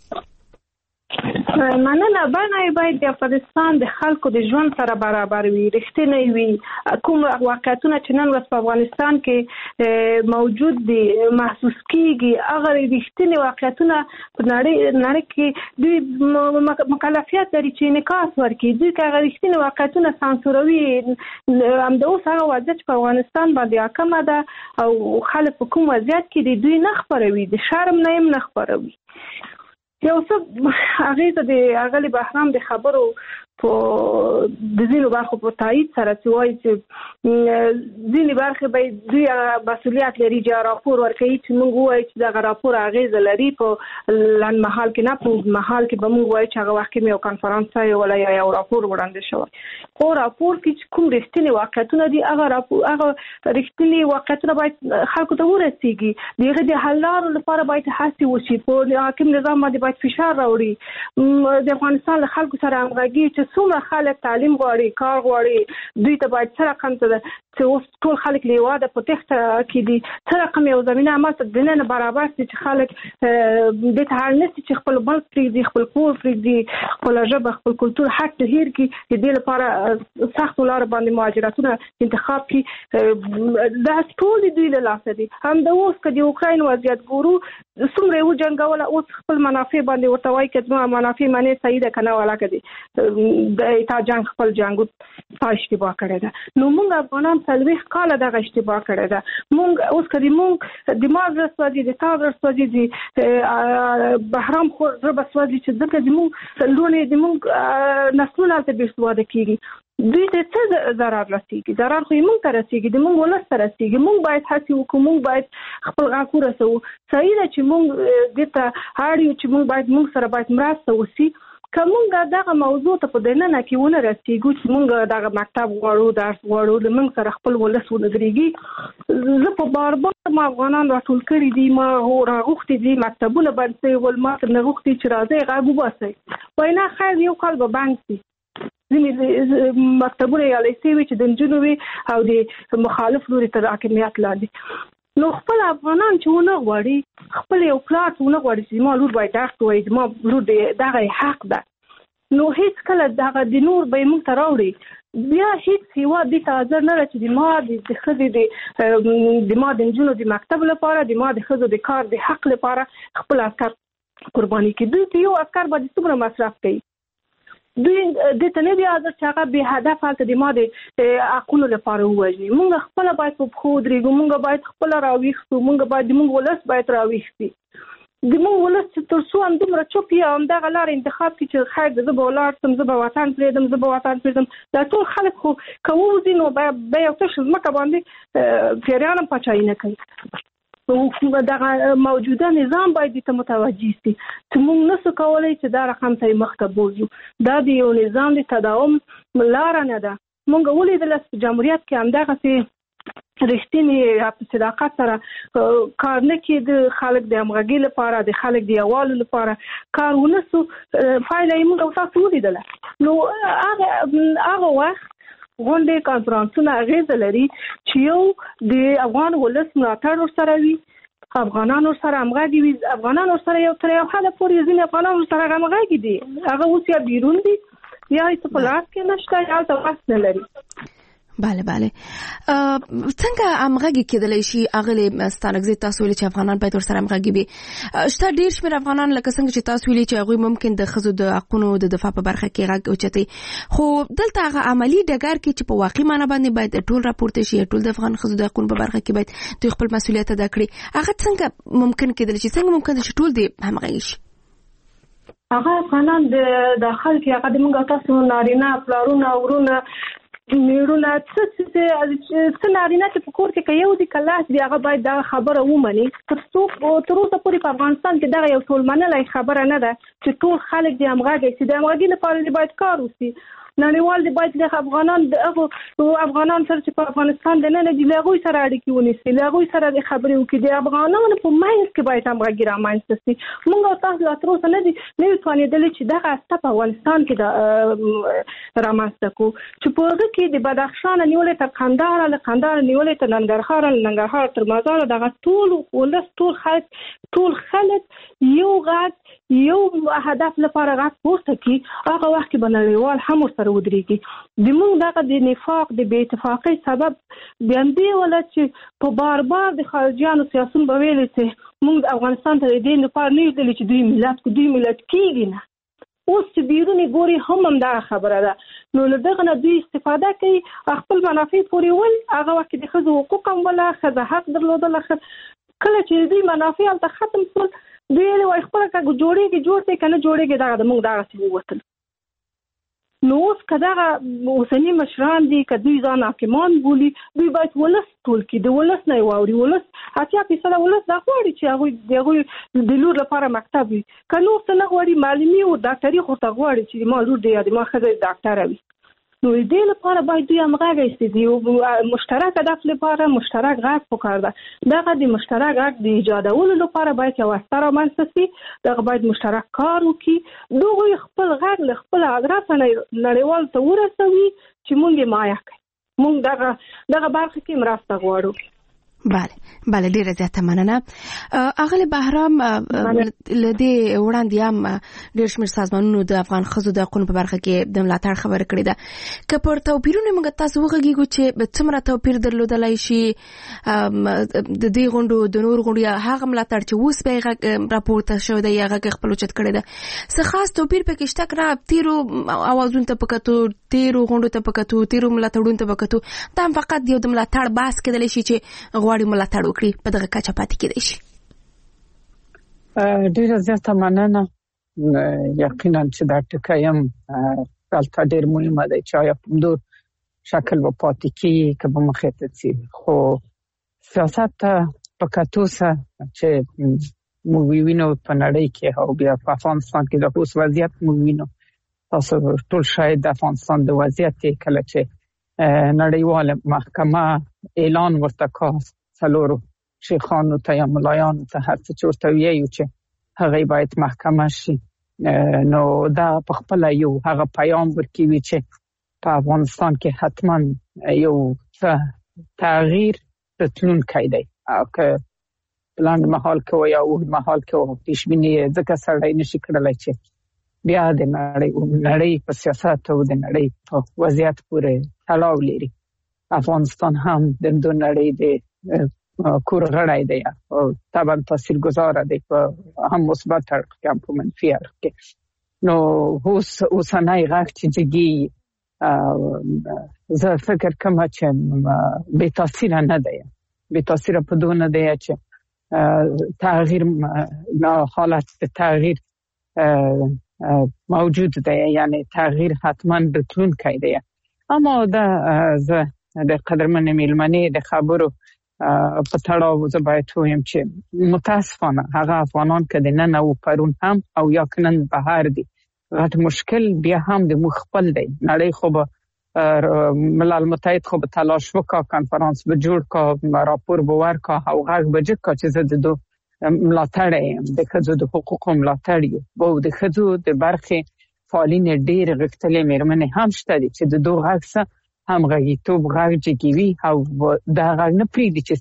مننه باندې باید د افغانستان د خلکو د ژوند سره برابر وي رښتینی وي کوم واقعیتونه چې نن ورځ په افغانستان کې موجود دي محسوس کیږي هغه رښتینی واقعیتونه په نړۍ نړۍ کې دوی مکلفیت لري چې انعکاس ورکړي دوی که هغه رښتینی واقعیتونه سانسوروي همدا اوس هغه وضعیت چې په افغانستان باندې حاکمه ده او خلک په کوم وضعیت کې دي دوی نه خپروي د شرم نه هم نه خپروي یو څه هغه د اغلی بهرام د خبرو په د ځینو برخو په تایید سره چې وایي چې ځینې برخې باید دوی مسؤلیت لري چې راپور ورکوي چې موږ ووایو چې دغه راپور اغیزه لري په لنډمهال کې نه په مهال کې به موږ وایو چې هغه وخت کې یو کنفرانس وی ولا یو راپور وړاندې شوی خو راپور کې چې کوم رښتینی واقعیتونه دي هغه راپور هغه رښتینی واقعیتونه باید خلکو ته ورسیږي دغه د حل لارو لپاره باید هڅې وشي په حاکم نظام باندې باید فشار راوړي د افغانستان له خلکو سره همغږي چې څومره خلک تعلیم غواړي کار غواړي دوی ته باید څه رقم ته چې اوس ټول خلک لیواده په تخته کې دي څه رقم یو زمینه اماته د نن برابر شي چې خلک د ته هر نسي چې خپل بل پرېږدي خپل کور پرېږدي خپل ژبه خپل کلتور حق ته هیر کې د دې لپاره سخت لار باندې مهاجرتونه انتخاب کې دا ټول دوی له لاسه دي هم د اوس کې د اوکراین وضعیت ګورو څومره یو جنگول اوس خپل منافع باندې ورته وایي چې نو منافع معنی صحیح ده کنه ولا کړي د تا جنگ خپل جنگو اشتباه کړی ده نو موږ افغانان څلويخ کاله دغه اشتباه کړی ده موږ اوس کړي موږ دماغ رسوځي د تاغ رسوځي د بهرام خو رب رسوځي چې دغه د موږ لونه د موږ نسلونه ته بیسواده کیږي دوی ته څه ضرر رسیږي ضرر خو موږ ته رسیږي د موږ ولس ته رسیږي موږ باید هڅه وکړو موږ باید خپل غاکو رسو صحیح ده چې موږ دته هاړیو چې موږ باید موږ سره باید مرسته وسی کومه دغه موضوع ته په دننه کې ونه رسیږو چې موږ دغه مکتب غواړو درس غواړو د موږ سره خپل ولس ونګریږي زه په بار بار ما افغانان راټول کړي دي ما راغوختي دي مکتبونه باندې ول ما ته نغوختي چې راځي غاګو باسي وینا خیر یو کال به بانک ځینې مکتبونه یا لیسې وي چې د نجونو وي او د مخالف لوري تر حاکمیت لاندې نو خپل افغانان چې ونه غواړي خپل یو پلاټ ونه غواړي چې ما لور باید درس وایي ما لور دغه حق ده نو هیڅ کله دغه د نور به موږ ته راوړي بیا هیڅ هیواد دې ته حاضر نه چې د ما د ښځې د ما د نجونو د مکتب لپاره د ما د ښځو د کار د حق لپاره خپل عسکر قرباني کړي. دوی یو عسکر باندې څومره مصرف کوي، دوی د ته نه دی حاضر چې هغه به هدف حالت د ما د حقونو لپاره ووژني. موږ خپل باید په پښو درېږو، موږ باید خپل راویښ شو، موږ باید د موږ ولس باید راویښ شي. د موږ ولس چې تر څو هم دومره چوپ یا همدغه لاره انتخاب کړي چې خیر د زه به ولاړ شم، زه به وطن پرېږدم، زه به وطن پرېږدم، دا ټول خلک خو که ووځي نو به یو تش ځمکه باندې پیریان هم پاچاهي نه کوي. دغه موجوده نظام باید ته متوجه شي چې موږ نسو کولی چې دا رقم ته مخته بوځو. دا د یو نظام د تداوم لاره نه ده. موږ ولیدل چې جمهوریت کې همدغسې رښتینې په صداقت سره کار نه کېده، خلک د همغږۍ لپاره، د خلک د یووالي لپاره کار ونه سو، پایله یې موږ تاسو ولیدله. نو هغه هغه وخت غونډې کانفرانسونه اغېزه لري چې یو د افغان ولس ملاتړ ورسره وي، افغانان ورسره همغږي وي. افغانان ورسره یو تر یو حده پورې ځینې افغانان ورسره همغږي دي، هغه اوس یا بیرون دي یا هېڅ په لاس کې نشته یا هلته وخت نه لري. بله بله څنګه همغږي کېدلی شي؟ اغلې ستانکزي تاسو ویلي چې افغانان باید ورسره همغږي وي. شته ډېر شمېر افغانان لکه څنګه چې تاسو ویلي چې هغوی ممکن د ښځو د حقونو د دفاع په برخه کې غږ اوچتوي، خو دلته هغه عملي ډګر کې چې په واقعي معنا باندې باید ټول راپورته شي، ټول د افغان ښځو د حقونو په برخه کې باید دوی خپل مسؤلیت ادا کړي، هغه څنګه ممکن کېدلی شي؟ څنګه ممکن ده چې ټول دې همغږي شي؟ هغه افغانان د داخل کې هغه د موږ تاسو نارینه پلارونه ورونه میړونه څه څه نارینه چې په کور کې که یو دي که لاس دي هغه باید دغه خبره ومني. تر څو تر اوسه پورې په افغانستان کې دغه یو ټول منلی خبره نه ده چې ټول خلک دې همغږی شي. د همغږۍ لپاره دې باید کار وشي. نړیوال دې باید له افغانان د هغو افغانان سره چې په افغانستان دننه دي له هغوی سره اړیکې ونیسي، له هغوی سره دې خبرې وکړي. د افغانانو په منځ کې باید همغږي رامنځته شي. موږ او تاسو لا تر اوسه نه دي نه یو توانېدلي چې دغه هسته په افغانستان کې رامنځته کړو چې په هغه کې د بدخشان نیولې تر قندهار، له قندهار نیولې تر ننګرهار، له ننګرهار تر مزار، دغه ټول ولس ټول خلک ټول خلک یو غږ یو هدف لپاره غږ پورته کړي. هغه وخت کې به نړیوال هم ورسره ودرېږي. د موږ دغه د نفاق د بې اتفاقۍ سبب د همدې ولس چې په بار بار د خارجیانو سیاسون به ویلي چې موږ افغانستان ته د دې لپاره نه یو چې دوی ملت کو دوی ملت کېږي نه. اوس چې بیرونې ګوري هم همدغه خبره ده. نو له دغه نه دوی استفاده کوي، خپل منافع پورې ول. هغه وخت کې د ښځو حقوق هم وله، ښځه حق درلودله. کله چې دوی منافع هلته ختم شول دوی یې وایي خپله که جوړېږي جوړ دی، که نه جوړېږي دغه د موږ دغسې ووتل. نو اوس که دغه اوسني مشران دي که دوی ځان حاکمان بولي، دوی باید ولس ټول کړي، د ولس نه یې واوري. ولس اتیا فیصده ولس دا غواړي چې هغوی د هغوی د لور لپاره مکتب وي. که نور څه نه غواړي، معلمي او ډاکټري خو ورته غواړي چې ما لور دی یا د ما ښځه ډاکټره وي. نو دې لپاره باید دوی همغږی شي. د مشترک هدف لپاره مشترک غږ پکار ده. دغه د مشترک غږ د ایجادولو لپاره باید یو هسته رامنځته شي. دغه باید مشترک کار وکړي. دغوی خپل غږ له خپله ادرسه نړیوال ته ورسوي چې موږ یې مایه کړي. موږ دغه دغه برخه کې مرسته غواړو. بله بله ډیره زیاته مننه. اغلی بهرام لدې وړاندې هم ډېر شمېر سازمانونو د افغان ښځو د حقونو په برخه کې د ملاتړ خبره کړې ده. که پر توپیرونو موږ تاسو وغږیږو چې څومره توپیر درلودلی شي د دې غونډو د نورو غونډو یا هغه ملاتړ چې اوس به یې راپورته شوی دی یا هغه خپل اوچت کړی ده، څه خاص توپیر پکې شته که نه؟ تېرو اوازونو ته په کتو، تېرو غونډو ته په کتو، تېرو ملاتړونو ته په کتو، دا هم فقط یو د ملاتړ بحث کېدلی شي چې غواړي ملاتړ وکړي، په دغه کچه پاتې کېدی شي. ډېره زیاته مننه. یقینا چې دا ټکی هم دلته ډېر مهمه دی چې آیا په همدو شکل به پاتې کېږي که به مخې ته ځي. خو سیاست ته په کتو سره چې موږ وینو په نړۍ کې او بیا په افغانستان کې د اوس وضعیت موږ وینو، تاسو ټول شاید د افغانستان د وضعیت کله چې نړیواله محکمه اعلان ورته کړ څلورو شیخانو ته یا ملایانو ته هر څه چې ورته ویایو چې هغه باید محکمه شي، نو دا په خپله یو هغه پیام ورکوي چې په افغانستان کې حتما یو څه تغییر راتلونکی دی. او که په لنډ مهال کې یا اوږد مهال کې پیش بیني ځکه سړی نشي کړلی چې بیا د نړۍ نړۍ په سیاست او د نړۍ په وضعیت پورې تړاو لري. افغانستان هم د دوه نړۍ د کور غړی دی او طبعا تاثیرگذار دی په هم مثبت اړخ کې هم په منفي اړخ کې. نو اوس اوسنۍ غږ چې جګي زه فکر کوم چې بے تاثیر نه دی، بے تاثیر په دونه دی چې تغییر حالت تغییر موجود دی، یعنی تغییر حتما راتلونکی دی. اما دا زه د قدرمن میلمنې د خبرو په تړاو زه باید وایم چې متاسفانه هغه افغانان که د نن او پرون هم او یا کنن بهر دي، غټ مشکل بیا هم د مخ خپل دی. نړۍ خو به ملل متحد خو به تلاش وکا، کانفرانس به جوړ کا، راپور به ورکا او غږ به جګ کا چې زه د دو ملاتړ یم، د ښځو د حقوقو ملاتړ یم. او د ښځو د برخې فعالین ډېر غښتلې مېرمنې هم شته دي چې د دو غږ سره هم غږیتوب غږ جګوي او دا غږ نه پرېږدي چې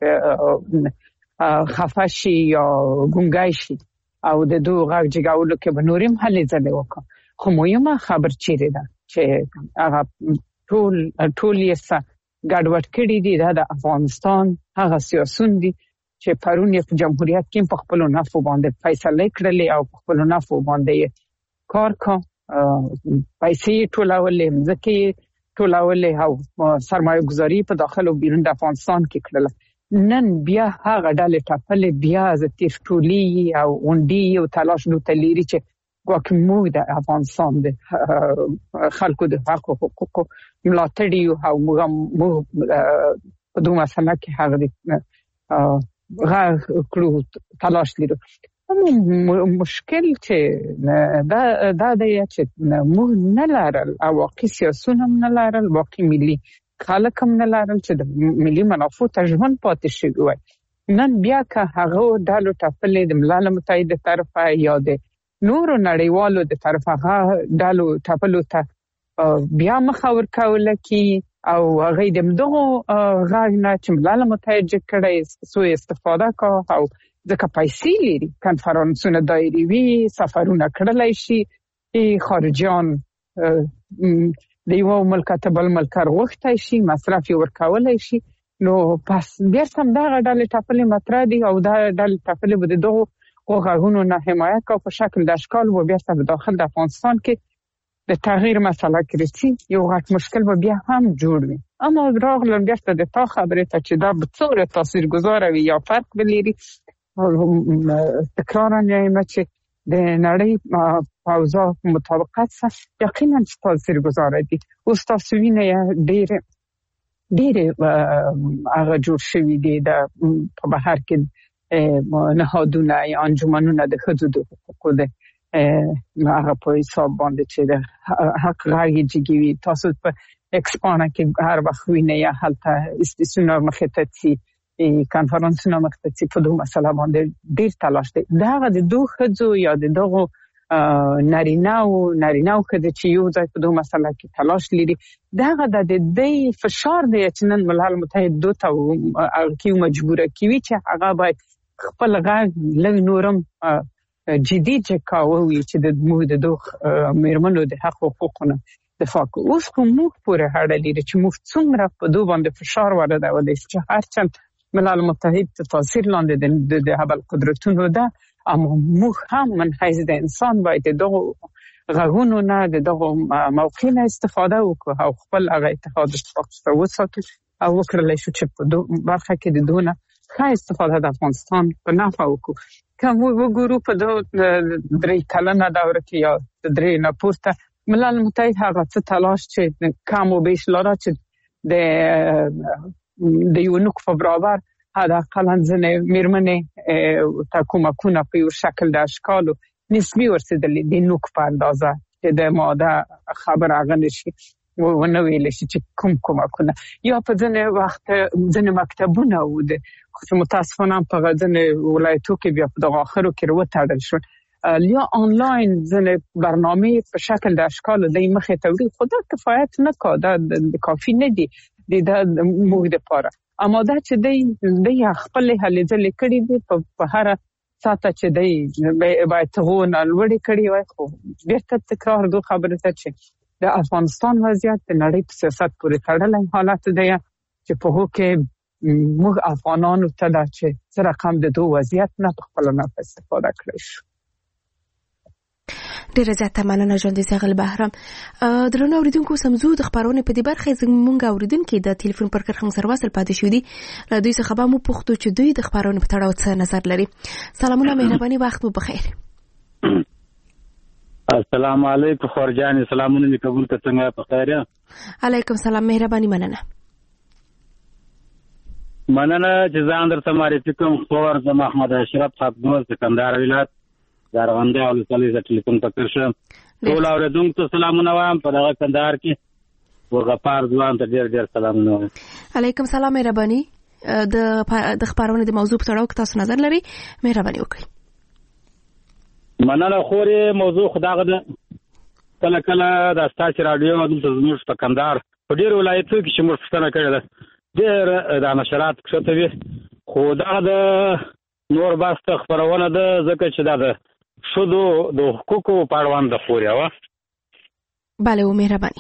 خفه شي یا ګونګی شي او د دو غږ جګولو کې به نورې هم هلې ځلې وکړه. خو مهمه خبر چیرې ده چې هغه ټول ټول یې څه ګډوډ کړي دي. دا د افغانستان هغه سیاسون دي چې پرون یې په جمهوریت کې په خپلو نفعو باندې فیصلې کړلې او په خپلو نفعو باندې کار کا، پیسې ټولولې، ځکه ټولولې او سرمایه گذاري په داخل او بیرون د افغانستان کې کړل. نن بیا هغه ډلې ټاپلې بیا ز تیر ټولي او اونډي او تلاش نو تليري چې ګواکې موږ د افغانستان د خلکو د حقوقو حقوقو ملاتړي او موږ په دوه مسله کې هغه غږ کړو تلاش لرو. مشکل چې دا دا دی چې موږ نه لرل او واقعي سیاسون هم نه لرل، واقعي ملي خلک هم نه لرل چې د ملي منافعو ته ژوند پاتې شوی وای. نن بیا که هغه ډالو ټاپلې د ملل متحد د طرفه یا د نورو نړیوالو د طرفه هغه ډالو ټاپلو ته بیا مخاور کوله کی او هغه د مدغو غږ نه چې ملل متحد کړي سو استفاده کا او ځکه پیسې لري، کانفرانسونه دایري وي، سفرونه کړلای شي، خارجيان د یو ملک ته بل ملک ورغښتای شي، مصرف ورکولای شي. نو پس بیا سم دا ډالې ټاپلې مطرح دي او دا ډالې ټاپلې به دغه غوغونو نه حمایت کا په شکل د اشکال و بیا په داخل د افغانستان کې د تغییر مسله کړي یو غټ مشکل به بیا هم جوړ وي. اما راغلم بیا د تا خبره ته چې دا به څوره تاثیرگذار وي یا فرق بلري. تکرارا یم چې د نړۍ پوزا مطابقت سره یقینا تاثیرگذار دي. اوس تاسو وینئ ډېر ډېر هغه جوړ شوي دي د په بهر کې نهادونه یا انجمنونه د ښځو د حقوقو د هغه په حساب باندې چې د حق غږ جګوي. تاسو په ایکسپانا کې هر وخت وینئ هلته استیسونه مخې ته ځي، کانفرانسونه مخې ته ځي، په دوه مسله باندې ډېر تلاش دی. دا هغه د دوه ښځو یا د دغو نارینه او نارینه او ښځې چې یو ځای په دوه مسله کې تلاش لري، دا هغه د دې فشار دی چې نن ملل متحد دوه ته کې مجبوره کوي چې هغه باید خپل غږ لږ نورم جدي چکاوي چې د موږ د دوه مېرمنو د حق حقوقونه دفاع کوو. اوس کوم موږ پورې اړه لري چې موږ څومره په دوه باندې فشار واردولی چې هرچند ملل متحد تاثیر لاندې د هبل قدرتونو ده، اما موږ هم من حیث د انسان باید دغه غږونو نه دغه موقع نه استفاده وکړو او خپل هغه اتحاد اشتراک وساتو او وکړلای شو چې په برخه کې د دونه ښه استفاده د افغانستان په نفع وکړو. که موږ وګورو په دغه درې کلنه دوره کې یا درې نه پورته ملل متحد هغه څه تلاش چې کم و بیش لاره چې د د یو نوک په برابر حداقل ځنې مېرمنې ته کومکونه په یو شکل د اشکالو نسبي ورسېدلې د نوک په اندازه چې د ماده خبر هغه نشي ونه ویل شي چې کوم کومکونه یا په ځنې وخت ځنې مکتبونه و د خو متاسفانه په ځنې ولایتو کې بیا په دغه اخرو کې وروتړل شو یا آنلاین ځنې برنامه په شکل د اشکالو د مخې ته وړي. خو دا کفایت نه کا، دا کافي نه دي د موږ لپاره. اما دا چې د خپل هلې ځلې کړي دي په هر ساته چې دی باید تغون لوړې کړي وای خو بیرته تکرار دوه خبره ته چې د افغانستان وضعیت د نړۍ په سیاست پورې تړلی حالت دی چې په هغو کې موږ افغانانو ته دا چې څه رقم د دوه وضعیت نه په خپله نفس استفاده کړی شو. ډیره زیاته مننه ژوندي صاغل بهرام. درنو اوریدونکو سمزو د خبرونې په دې برخه زموږ اوریدونکو د ټلیفون پر کرښه سره وصل پاتې شو دي له دوی څخه به مو پوښتو چې دوی د خبرونې په تړاو څه نظر لري. سلامونه مهرباني وخت مو بخیر. السلام علیکم خورجان سلامونه می قبول ته څنګه په خیر یا علیکم سلام مهرباني مننه مننه چې ځان درته معرفي کوم خور زما احمد اشرف خپل سکندر ولایت دارغنده ولسوالۍ ته ټلیفون پکړ شم. ټول اوریدونکو ته سلامونه وایم په دغه کندهار کې ورغپار ځوان ته ډېر ډېر سلامونه وایم. علیکم سلام مهرباني د د خبرونې د موضوع په تړاو تاسو نظر لري مهرباني وکړئ. مننه خوري موضوع خداغه ده کله کله د ستاسو رادیو د زموږ په کندهار په ډیر ولایتونو کې چې موږ څنګه کړل ډیر د نشرات کښته وي خو دا د نور باسته خبرونه ده ځکه چې دا د شودو د حقوقو په اړه د خوري وا bale و مهرباني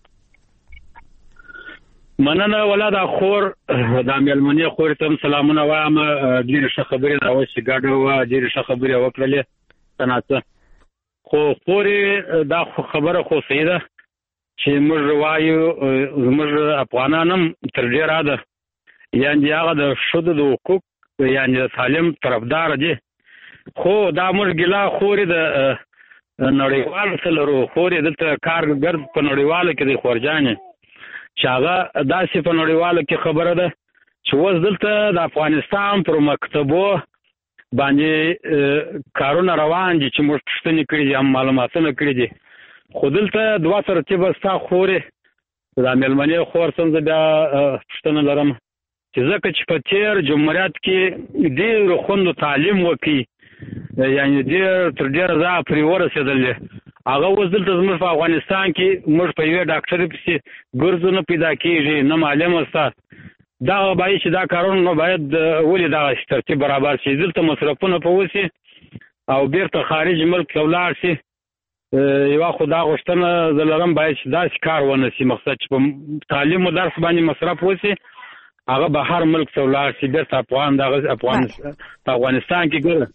مننه ولاده خور د ملمنې خور ته سلامونه وایم ډیر ښه خبرې دا و چې ګاډو و ډیر ښه خبرې وکړلې تناسه خو خوري دا خبره خو سیده چې موږ وایو موږ افغانانم تر ډیره ده یعنی هغه د شودو د حقوق یعنی د تعلیم طرفدار دي خو دا موږ ګلا خوري د نړیوال سره خوري د کارګر په نړیواله کې د خورجانې چې هغه داسې په نړیواله کې خبره ده چې وز دلته د افغانستان پر مکتبو باندې کارونه روان دي چې موږ پښتنې کړي دي هم معلوماتونه کړي دي خو دلته دوه ترتیبه ستا خورې د مېلمنې خور څنګه بیا پښتنه لرم چې ځکه چې په تېر جمهوریت کې ډېرو خوندو تعلیم وکړي یعنې ډېر تر ډېره ځایه پرې ورسېدلې هغه اوس دلته زموږ په افغانستان کې موږ په یوې ډاکټرې پسې ګرځو نه پیدا کېږي نه معلمه سته دغه باید چې دا کارونه باید ولې دغه ترتیب برابر شي دلته مصرفونه په وسي او بیرته خارج ملک ته ولاړ شي یوه خو دا غوښتنه زه لرم باید چې داسې کار ونه شي مقصد چې په تعلیم و درس باندې مصرف وسي هغه به هر ملک ته ولاړ شي بیرته افغان دغه په افغانستان کې ګره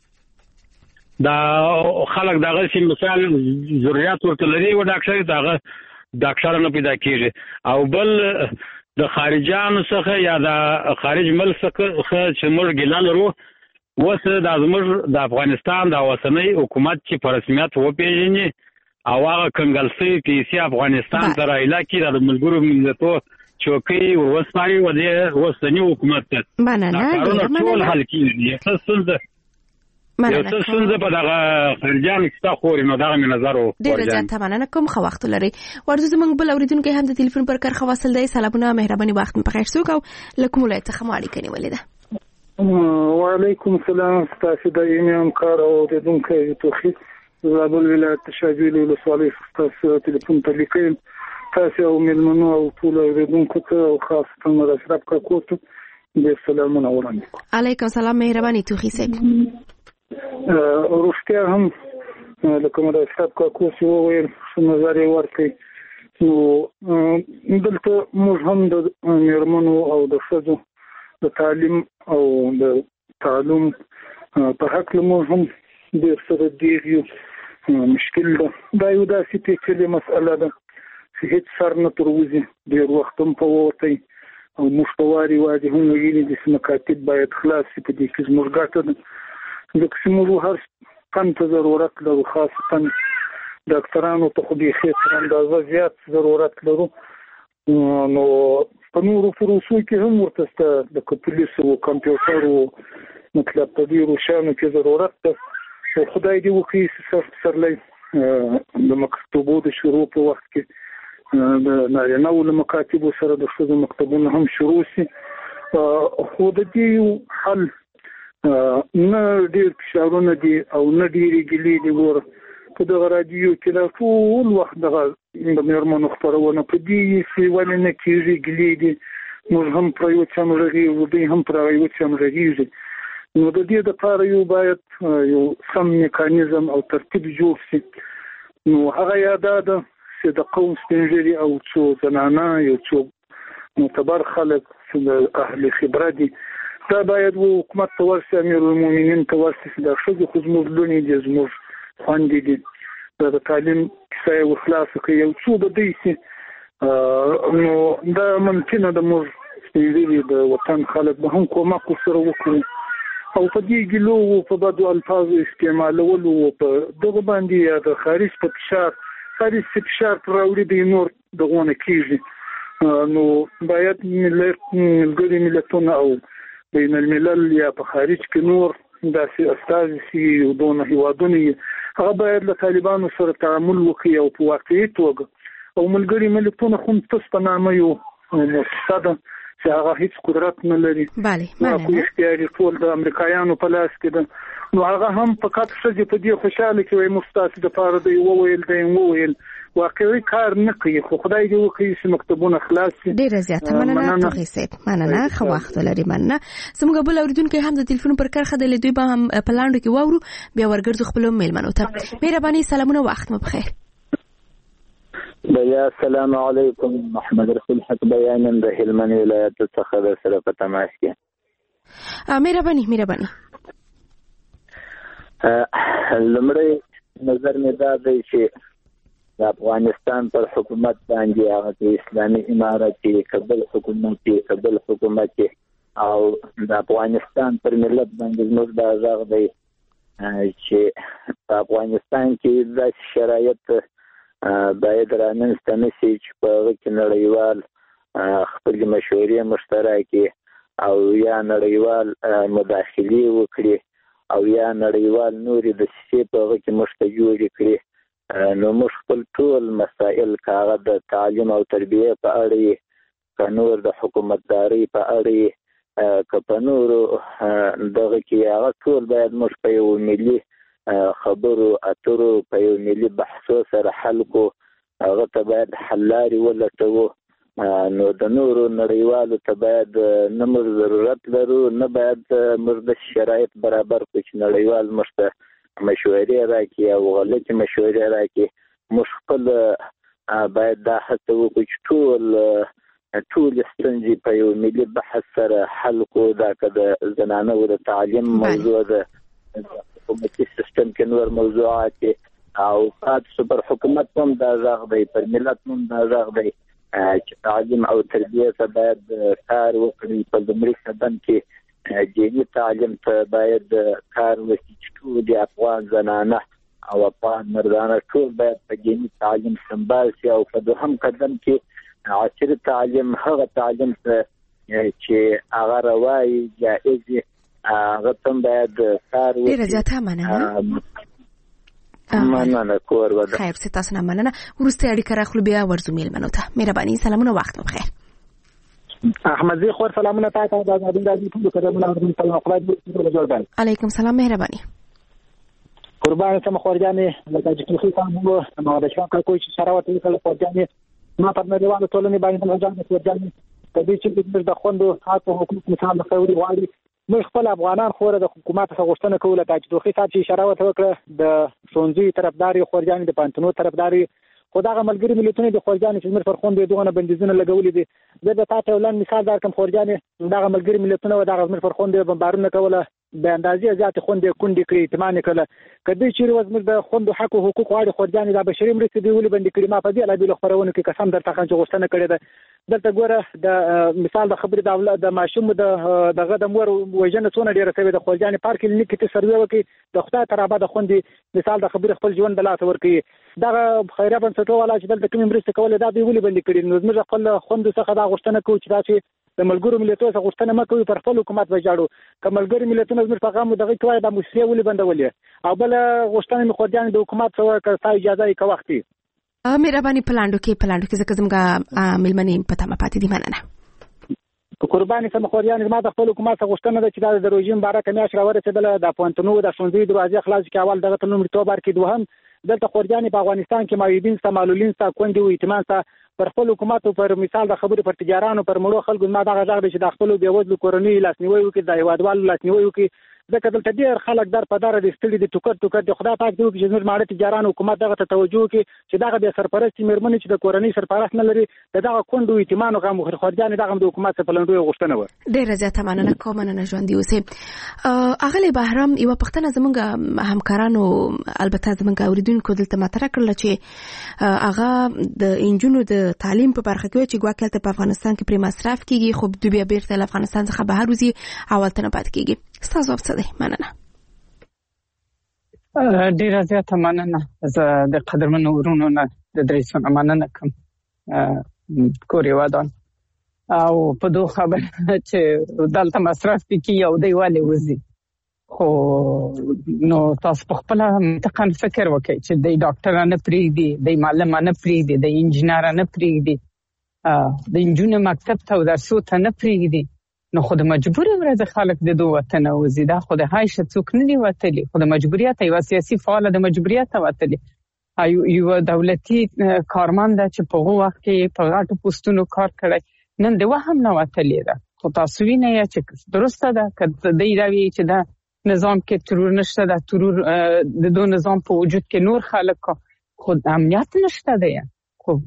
دا خلک دغه شي مثال ضرورت ورته لري و ډاکټر دغه ډاکټر نه پیدا کېږي او بل د خارجانو څخه یا د خارج ملک څخه چې موږ ګیله لرو اوس د زموږ د افغانستان د اوسنۍ حکومت چې په رسمیت وپېژني او هغه کنګل شوي پیسې افغانستان ته رایله کړي د ملګرو ملتو چوکۍ وسپاري و د اوسني حکومت ته دا کارونه ټول حل کېږي څه ستونزه یو څه ستونزه په دغه خارجانو کې ستا خورې نو دغه مې نظر و ډېره زیاته مننه کوم ښه وخت لرئ ورځو زموږ بل اورېدونکی هم د تلیفون پر کرښه وصل دی سلامونه مهرباني وخت مې په خیر څوک او له کوم ولایت څخه مو اړیکه نیولې ده وعلیکم السلام ستاسو د ایمیم کار او اوریدونکی توخي زابل ولایت شاجوی ولسوالۍ ستاسو تلیفون ته لیکل تاسو او مېلمنو او ټول اوریدونکو ته او خاصه اشرف کاکو ته د سلامونه وړاندې علیکم سلام مهرباني توخي صاحب روشتیا هم لکه مې د اشرف کاکو چې وویل نظر یې ورکړي نو دلته موږ هم د مېرمنو او د ښځو د تعلیم او د تعلم په حق موږ هم ډېر سره ډېر یو مشکل ده دا یو داسې پیچلې مسله ده چې هېڅ سر نه تروځي ډېر وخت هم په ووتی او موږ په وارې وارې هم ویلي دي چې مکاتب باید خلاص شي په دې کې زموږ ګټه ده ځکه چې موږ هر فن ته ضرورت لرو خاصتا ډاکټرانو ته خو بیخي تر اندازه زیات ضرورت لرو نو په نورو پروسو کې هم ورته شته د پولیسو کمپیوټرو مطلب په ډېرو شیانو کې ضرورت ده خو خدای دې وکړي چې سرلی د مکتبو د شروع په وخت کې د نارینه‌و له مکاتبو سره د ښځو مکتبونه هم شروع شي خو د دې یو حل نه ډېر فشارونه دي او نه ډېرې ګیلې دي ګوره په دغه راډیو کې دا ټول وخت دغه د مېرمنو خپرونه په دې چې ولې نه کېږي ګیلې دي موږ هم پر یو څه همغږي یو دوی هم پر یو څه همغږي نو د دې لپاره یو باید یو سم میکانیزم او ترتیب جوړ شي. نو هغه یاد ده چې د قوم سپینږیري او څو زنانه یو څو معتبر خلک چې اهل خبره دي دا باید و حکومت ته ورسي، امیر المؤمنین ته ورسي چې دا ښځې خو زموږ لوڼې دي، زموږ خویندې دي، دا د تعلیم کیسه یې ورخلاصه کړي، یو څو به دی شي. نو دا ممکنه ده موږ سپینږیري د وطن خلک به هم کومک ورسره وکړو او په دې ګیلو و په بدو الفاظو استعمالولو و په دغه باندې یا د خارج په فشار خارج په فشار پر راوړي د نور دغونه کیږي. نو باید ملت ملګري ملتونه او بین الملل یا په خارج کې نور داسې استازي سي او دونه هیوادونه هغه باید له طالبانو سره تعامل وکړي او په واقعي توګه او ملګري ملتونه خو تاسو په نامه یو مؤسسه ده چې هغه هیڅ قدرت نه لري. بله مننه. اختیاري ټول د امریکایانو په لاس کې ده. نو هغه هم فقط ښځې په دې خوشاله کې وایي موږ ستاسو دپاره دی وویل دی وویل واقعي کار نه کوي، خو خدای دې وکړي چې مکتبونه خلاص شي. ډېره زیاته مننه توغي صاحب، مننه. ښه وخت ولري. مننه. زموږ بل اورېدونکی هم د تلیفون پر کرښه دی، له دوی به هم په لاندو کې واورو، بیا ورګرځو خپلو میلمنو ته. مهرباني سلامونه، وخت مو بخیر. بیا السلام علیکم. محمد رسول حق بیان د هلمند ولایت څخه د سره په تماس کې. مهرباني مهرباني. لمړی نظر مې دا دی چې د افغانستان پر حکومت باندې هغه اسلامي امارت کابل حکومت کابل حکومت او د افغانستان پر ملت باندې زموږ د ازاغ دی چې په افغانستان کې د شرایط باید رامنځته نشي چې په هغه کې نړیوال خپلې مشورې مشترکې او یا نړیوال مداخلې وکړي او یا نړیوال نورې دسیسې په هغه کې موږ ته جوړې کړي. نو موږ خپل ټول مسایل که هغه د تعلیم او تربیې په اړه که نور د حکومتدارۍ په اړه که په نورو دغه کې هغه ټول باید موږ په یو ملي خبرو اترو په یو ملي بحثو سره حل کو، هغه ته باید حل لارې ولټوو. نو د نورو نړیوالو ته باید نه موږ ضرورت لرو، نه باید موږ د شرایط برابر کړو چې نړیوال موږ ته مشورې راکړي او غلطې مشورې راکړي. موږ خپل باید دا هڅه وکړو چې ټول ټول ستونزې په یو ملي بحث سره حل کو. دا که د زنانو د تعلیم موضوع ده، حکومتي سیستم کې نور موضوعات او تاسو پر حکومت هم دا ځاغ دی، پر ملت هم دا ځاغ دی چې تعلیم او تربیه ته باید کار وکړي. په لومړي قدم کې دیني تعلیم ته باید کار وکړي چې ټول افغان زنانه او افغان مردانه ټول باید په دیني تعلیم سمبال شي. او په دوهم قدم کې عصري تعلیم هغه تعلیم چې هغه روایي جائز هغه تم باید کار وکړي. ډېره زیاته مننه. مننه کور وده. خیر سي تاسو نه مننه. وروسته اړیکه راخلو بیا ورزو میلمنو ته. مهرباني سلامونه، وخت مو بخیر. احمد زی خور سلامونه تاسو ته د دې ټول کډمونه ورته په خپل جوړبل. علیکم سلام. مهرباني. قربان سم خورجانې لکه چې خو تاسو نو د شوکه کوئی شراوت وکړه خورجانې ما په نړیوالو ټولنې باندې ملګری خورجانې د دې چې د خوندو حق او حقوق مثال خوري واړي. موږ خپل افغانان خوره د حکومت څخه غوښتنه کوله چې دوی صاحب چې شراوت وکړه د شونځي طرفداري خورجانې د پانتونو طرفداري خو دا ملګری ملتونه د خورجانې چې موږ پر خوندې دغه بندیزونه لګولې دي. زه د تاسو ولن مثال درکم خورجانې دا ملګری ملتونه و دا موږ پر خوندې بمبارونه کوله د اندازې زیات خوندې کندې کړې اعتماد کړه. کدی چې روز موږ د خوندو حق او حقوق واړي خورجانې د بشري مرستې دی ولې بند کړي. ما په دې لابل خبرونه کې قسم درته خان چې غوښتنه کړې ده. دلته ګوره د مثال د خبرې د اولاد د ماشوم د دغه د مور وژنه څونه ډیره شوې د خورجانې پارک کلینیک کې سروې وکړي د خدای تر ابد خوندې مثال د خبرې خپل ژوند د لاس ورکړي. دغه خیره بنسټو والا چې دلته کوم مرسته کوله دا دی ولې بند کړي. نو موږ خپل خوندو څخه دا غوښتنه کوو چې دا چې د ملګرو ملتونو څخه غوښتنه مکوي پر خپل حکومت وجاړو. که ملګري ملتونه زموږ په غم دغه کوي د موسسې ولې بندولې. او بل غوښتنه مې خورجانې د حکومت څخه کړه اجازه یې کوي. مهرباني پلاندو کې پلاندو کې زکه زمګه ملمنې پته ما پاتې دي. مننه. قرباني سم خورجانې ما د خپل حکومت څخه غوښتنه ده چې د روژیم باره کمیاش راورسېدله د پونتونو د شونځي دروازې خلاص کې اول دغه تنوم توبر کې دوهم دلته خورجانې په افغانستان کې مایدین سره معلولین سره کندي او ائتمان سره پر خپل حکومت پر مثال د خبرې پر تجارانو پر مړو خلکو ما دغه ځای چې د خپل بیوزلو کورنۍ لاسنیوي وکړي د هیوادوالو لاسنیوي وکړي ځکه دلته ډېر خلک در په دره د ستړي د ټوکر ټوکر د خدای پاک دی چې زموږ ماړه تجاران حکومت دغه ته توجه وکړي چې دغه د سرپرستي مېرمنې چې د کورنۍ سرپرست نه لري دغه کونډو یتیمانو غم خورجانې دغه د حکومت څخه پلندوي غوښتنه و. ډېر زیاته مننه کوم نن ژوند دی اوسه اغلی بهرام یو پښتنه زمونږ همکارانو البته زمونږ اوریدونکو دلته مطرح کړل چې هغه د انجونو د تعلیم په برخه کې چې ګواکل ته په افغانستان کې پر مصرف کیږي خو دوی بیا بیرته له افغانستان څخه بهر وځي او ولته نه پات کیږي. ستاسو څه دی؟ مننه. ډیره زیاته مننه. زه د قدرمنو ورونو نه د درېسونه مننه کوم کوري ودان او په دوه خبر چې دلته مصرف کیږي او دی والي وځي خو نو تاسو په خپل منطقه فکر وکړئ چې د ډاکټر نه پریږدي د معلم نه پریږدي د انجنیر نه پریږدي د انجونو مکتب ته درسو ته نه پریږدي نو خو د مجبوري ورځ خلک د دوه وطن وزي دا خو د هایشه څوک نه دی وتلی خو د مجبوریت یو سیاسي فعال د مجبوریت وتلی یو دولتي کارمند چې په هغه وخت کې په غاټو پوسټونو کار کړی نن د وهم نه وتلی دا خو تاسو وینئ چې درسته ده کله د ایراوی چې دا نظام کې ترور نشته دا ترور د دوه نظام په وجود کې نور خلک خو امنیت نشته دی خو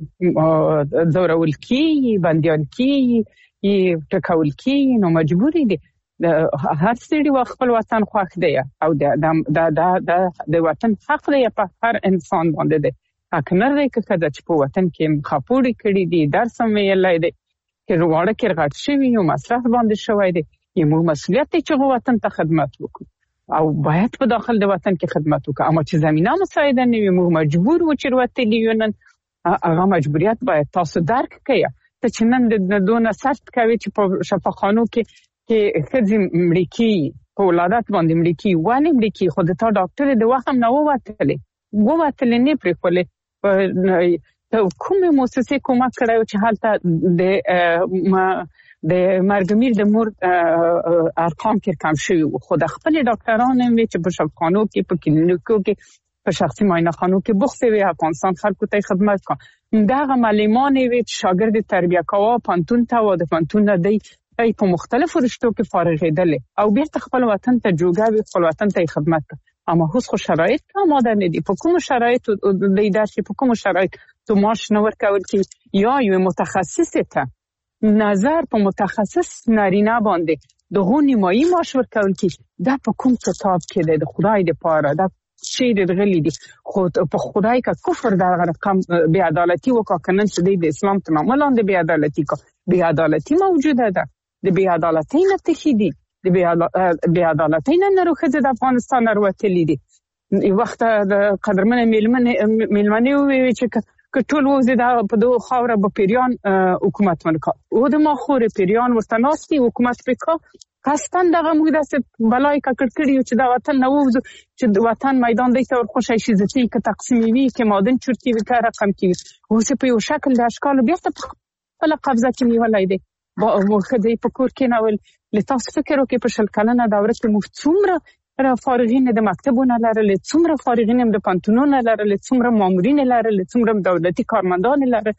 زورول کی بنديان کی یې ټکول کی نو مجبوری دي هر څړي خپل وطن خوښ دی او د د د د وطن حق دی په هر انسان باندې دی حق نه دی چې د په وطن کې خاپوړي کړي دي درس مې دی چې وړه کې غټ شوی یو مصرف باندې شوی دی یمو مسؤلیت چې وطن ته خدمت وکړو او باید په داخل د وطن کې خدمت وکړو اما چې زمينه مساعده نه وي موږ مجبور و چې وروته لیونن هغه مجبوریت باید تاسو درک کړئ ته چې نن د دونه سخت کوي چې په شفاخانو کې کې خځې مړکی په ولادت باندې مړکی وانه مړکی خو د تا ډاکټر د وهم نه ووتلې ووتلې نه پرې کولې ته کومه مؤسسه کومه کړو چې حالت د د مرګمیر د مور ارقام کې کم شوی خو د خپل ډاکټرانو چې په شفاخانو کې په کلینیکو کې په شخصي معاینه خانو کې بوخته وي افغانستان خلکو ته خدمت کوي دغه معلمان وي چې شاګرد تربیه کوي پانتون ته و د پانتون نه دی په مختلفو رشتو کې فارغېدل او بیرته خپل وطن ته جوګاوي خپل وطن ته خدمت کوي اما اوس خو شرایط آماده نه دي په کوم شرایط د لیدرشپ په کوم شرایط تو ماش نو ورکول کې یا یو متخصص ته نظر په متخصص نارینه باندې د غونی مایی ماش ورکول کې دا په کوم کتاب کې د خدای د پاره دا شي د غلي دي خو په خدای کا کفر دا رقم بی عدالتي وکړنن چې د اسلام په نامه لاندې بی عدالتي کو بی عدالتي موجوده ده د بی عدالتي نه تخیدي د بی عدالتي نه نروخه د افغانستان وروتلی دي وخت د قدرمن میلمنه میلمنه وی چې کټول وځي دا په دوه خاوره په پیریان حکومت منکا او د ماخور پیریان ورته ناشتي حکومت پکا قصدن دغه موږ د بلای کا کړکړیو چې دا وطن نو چې د وطن میدان دی تر خوشی شي ځتي ک تقسیمي وي کې مادن چورتي وکړه رقم کې اوس په یو شکل د اشکال بیا ته په قبضه کې نیولای دی با خدای په کور کې ناول لتاس فکر وکړي په شل کلنه دوره کې مفتومره را فارغین د مکتبونو لرل څومره فارغین د پانتونونو لرل څومره مامورین لرل څومره دولتي کارمندان لرل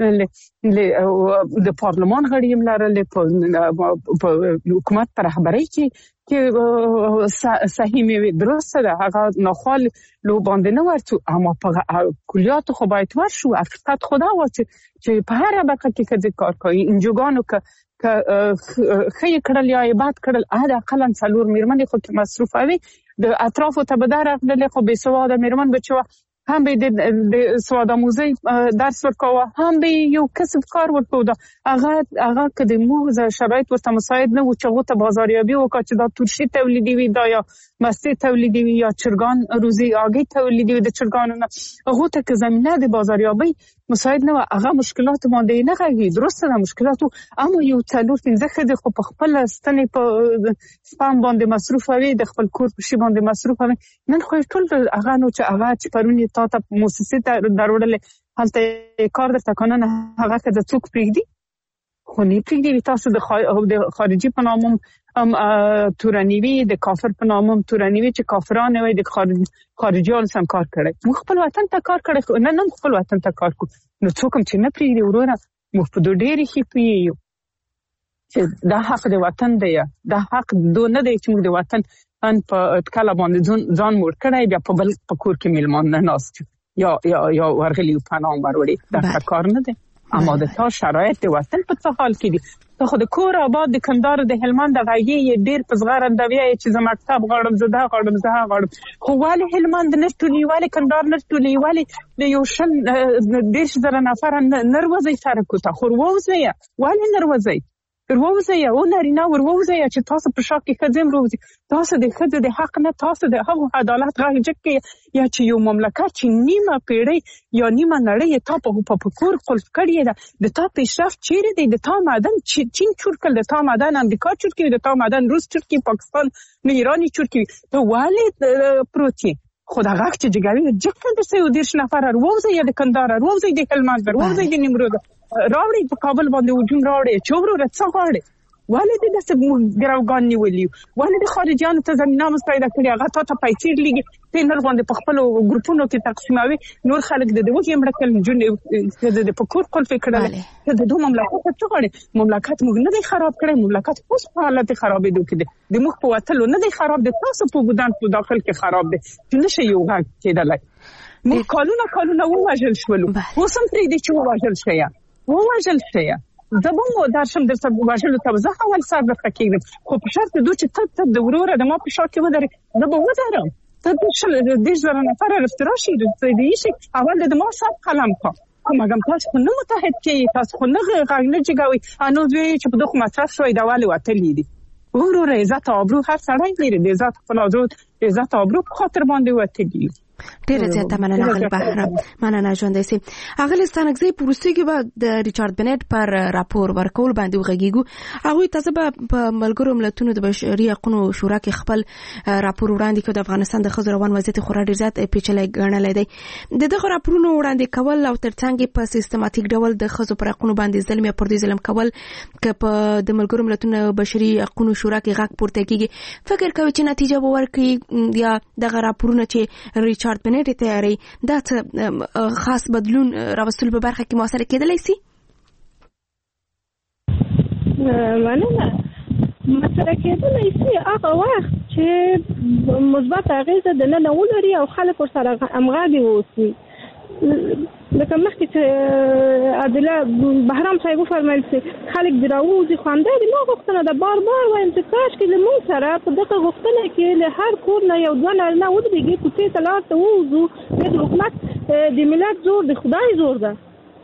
د پارلمان غړي لرل په حکومت پر رهبرۍ کې کې صحیح می درسته ده هغه نخال لو باندې نه ورته اما په کلیات خو باید ورشو حقیقت خدا و چې په هر برخه کې کډ کار کوي انجوګانو ک خې کړل یا عبادت کړل اهدا قلن څلور میرمنې خو کې مصروف اوي د اطرافو ته به درغله خو به سواده میرمن بچو هم به د سواده موزي درس ورکوه هم به یو کسب کار ورکوه هغه هغه کدي موزه شرایط ورته مساعد نه و چې غوته بازاریابي وکړي چې دا ترشي تولیدي وي دا یا مستي تولیدي وي یا چرګان روزي اگې تولیدي وي د چرګانو نه غوته که زمينه د بازاریابي مساعد نه هغه مشکلات باندې نه غږی درسته نه مشکلات اما یو څلور پنځه خدي خو په خپل ستنې په سپام باندې مصروف وي د خپل کور په شی باندې مصروف وي نن خو ټول هغه نو چې هغه چې پرونی تا ته مؤسسه ته دروړل هلته کار د تکانن هغه کده څوک پریږدي خو نه پریږدي تاسو د خارجي په نامم ام تورانیوي د کافر په نامم تورانیوي چې کافرانه وي د خارجيان سم کار کوي مخ خپل وطن ته کار کوي نه نه خپل وطن ته کار کوي نو څوک چې نه پریږدي ورونه مخ په ډېری شي پیو چې دا حق د وطن دی دا حق دو نه دی چې موږ د وطن ان په کله باندې ځان مور کړی بیا په بل په کور کې میلمان نه ناست یا یا یا ورغلی په نام وروړي دا کار نه دی. اما د تا شرایط د وطن په څه حال کې دي؟ ته خو د کور آباد د کندهار د هلمند د غږی ډیر په زغرندوی چې زما کتاب غړم زده غړم زه غړم خو والی هلمند نه ټولي والی کندهار نه ټولي والی د یو شل ډیر زره نفر نروځي سره کوته خو وروځي والی نروځي وروځي او نارینه وروځي چې تاسو په شاک کې خځم وروځي تاسو د خځه د حق نه تاسو د هغه عدالت غږ کې یا چې یو مملکت چې نیمه پیړۍ یا نیمه نړۍ ته په پکور خلف کړی ده د تا پیشرفت چیرې دی؟ د تا معدن چین چور کړل، د تا معدن امریکا چور کړی، د تا معدن روس چور کړی، پاکستان نه ایرانی چور کړی، ته والی پروتي خدا غاک چې جګړه جګړه د سیو دیش نفر وروځي د کندهار وروځي د هلمند وروځي د نیمروز راوړي په کابل باندې وجون راوړي چوبرو رڅ غاړي ولې د داسې ګراوګان نیولي ولې د خارجيانو ته زمينه مستعده کړی هغه ته ته پیسې لګي ته نور باندې په خپل ګروپونو کې تقسیموي نور خلک د دوی امرکل جون د پکور خپل فکر لري د دوه مملکت څه غړي مملکت موږ نه دی خراب کړی مملکت اوس په حالت خرابې دوه کې د موږ په وتلو نه دی خراب د تاسو په ګدان په داخل کې خراب دي چې نشي یو غاک کېدلای موږ کالونه کالونه وواجل شولو اوس هم پرې دي چې وواجل شي وواجل شي زبون درشم در سب واجل ته زه اول سر بخکېږم خو په شرط دوی چې ته ته د وروره د ما په شاک کې ودرې زه به ودرم ته د شل د زره نفر رفتراشي د دې شي اول د ما صاحب قلم کا کومه ګم تاسو نو متحد کې تاسو خو نه غږ نه جګوي انو دوی چې په دغه مصرف شوی د والي وتلې دي وروره عزت ابرو هر سړی لري د عزت خپل ازود عزت ابرو په خاطر باندې وتلې ډیره زیاته مننه غل بهرام مننه ژوند سي اغل ستانګزي پروسې کې به د ریچارډ بنټ پر راپور ورکول باندې وغږیږو هغه تاسو په ملګرو ملتونو د بشري حقوقو شورا کې خپل راپور وړاندې کړ د افغانستان د ښځو روان وضعیت خورا ډیر زیات پیچلې ګڼل دی د دغه راپورونو وړاندې کول او ترڅنګ په سیستماتیک ډول د ښځو پر حقوقو باندې ظلم یا پر دې ظلم کول ک په د ملګرو ملتونو بشري حقوقو شورا کې غږ پورته کیږي فکر کوي چې نتیجه به ورکړي یا دغه راپورونه چې ریچارډ بنټ تیاری دا خاص بدلون راوستل په برخه کې موثر کېدلی شي؟ مننه موثر کېدلی شي هغه وخت چې مثبت اغیزه د نن ولري او خلک ورسره همغږي واوسي لکه مخکې چې عادله بهرام صاحب فرمایل چې خلک دراوځي خوانده دي ما غوښتنه د بار بار وایم چې کاش کې زموږ سره په دغه غوښتنه کې له هر کور نه یو دوه نارینه ودرېږي کوڅې ته لاړ ته ووځو د حکومت د ملت زور د خدای زور ده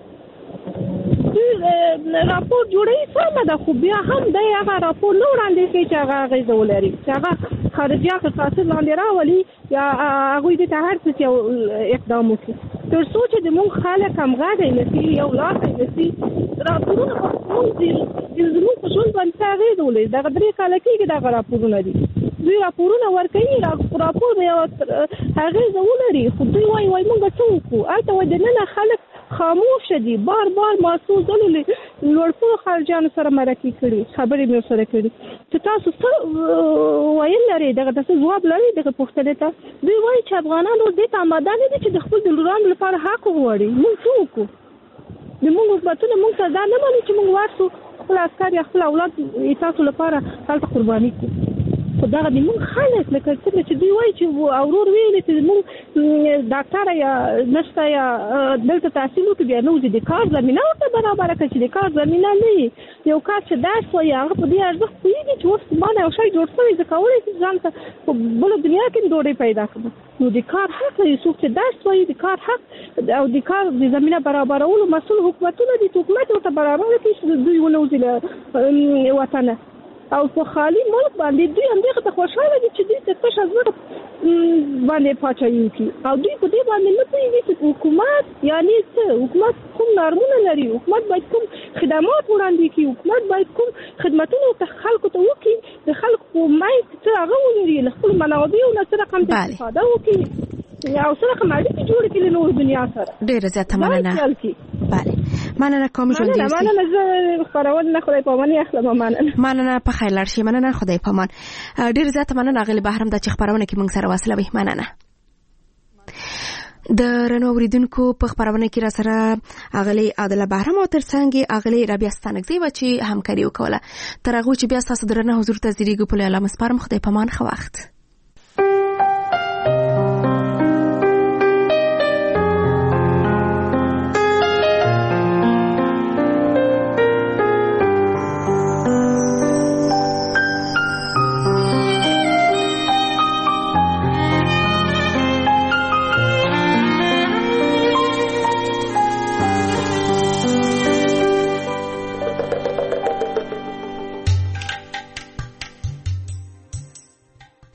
راپور جوړوي سمه ده خو بیا هم دی هغه راپور نه وړاندې کوي چې هغه اغېزه ولري چې هغه خارجیان که تاثیر لاندې راولي یا هغوی دې ته هر څه یو اقدام وکړي تر څو چې د مونږ خلک همغږی نه شي یو لاسی نه شي راپورونه به مونږ زموږ په ژوند باندې څه اغېزه ولري دغه درې کاله کېږي دغه راپورونه دي دوی راپورونه ورکوي راپور به یوه اغېزه ولري خو دوی وایي وایي مونږ به څه وکړو هلته وایي دننه خلک خاموشه دي بار بار ما څو ځلو لوړپوړو خارجیانو سره مرکې کړي خبرې مې ورسره کړي چې تاسو څه ویل لرئ دغه تاسو ځواب لرئ دغه پوښتنې ته دوی وایي چې افغانان اوس دې ته اماده نه دي چې د خپل د لورانو لپاره حق وغواړي موږ څه وکړو د موږ حکومتونه موږ ته دا نه مني چې موږ ورسو خپل عسکر یا خپل اولاد تاسو لپاره هلته قرباني کړو خو دغه د موږ خلک لکه څنګه چې دوی وایي چې اورور ویلي چې موږ ډاکټره یا نشته یا دلته تحصیل وکړي بیا نه وځي د کار زمینه ورته برابره کړي چې د کار زمینه نه وي یو کار چې درس وایي هغه په دې ارزښت پوهېږي چې اوس ما نه یو شی جوړ شوی زه کولی شم ځان ته په بله دنیا کې هم ډوډۍ پیدا کړم نو د کار حق لري څوک چې درس وایي د کار حق او د کار د زمینه برابرولو مسؤل حکومتونه دي چې حکومت ورته برابره کړي چې دوی ونه وځي له وطنه او په خالي ملک باندې دوی همدغه ته خوشحاله دي چې دوی ته تشه زړه باندې پاچاهي وکړي او دوی په دې باندې نه پوهېږي چې حکومت یعنې څه حکومت کوم نارمونه لري حکومت باید کوم خدمات وړاندې کړي حکومت باید کوم خدمتونه ته خلکو ته وکړي د خلکو په منځ کې څه هغه ولري له خپلو منابعو نه څه رقم استفاده وکړي یا څه رقم اړیکې جوړې کړي له نورو دنیا سره ډېره زیاته مننه بله مننه کوم ژوند مننه مننه زه خپرول نه خدای پامان اخلم مننه مننه په خیر لاړ شئ مننه خدای پامان ډېر زیاته مننه غلی بهرام د چې خبرونه کې موږ سره وصلوي مننه د رڼا اوریدونکو په خبرونه کې را سره اغلی عادله بهرام او ترڅنګ اغلی ربیع ستانکزی و چې همکاري وکوله تر هغه چې بیا تاسو درنه حضور ته زیریږو په لاله مسپارم خدای پامان خو وخت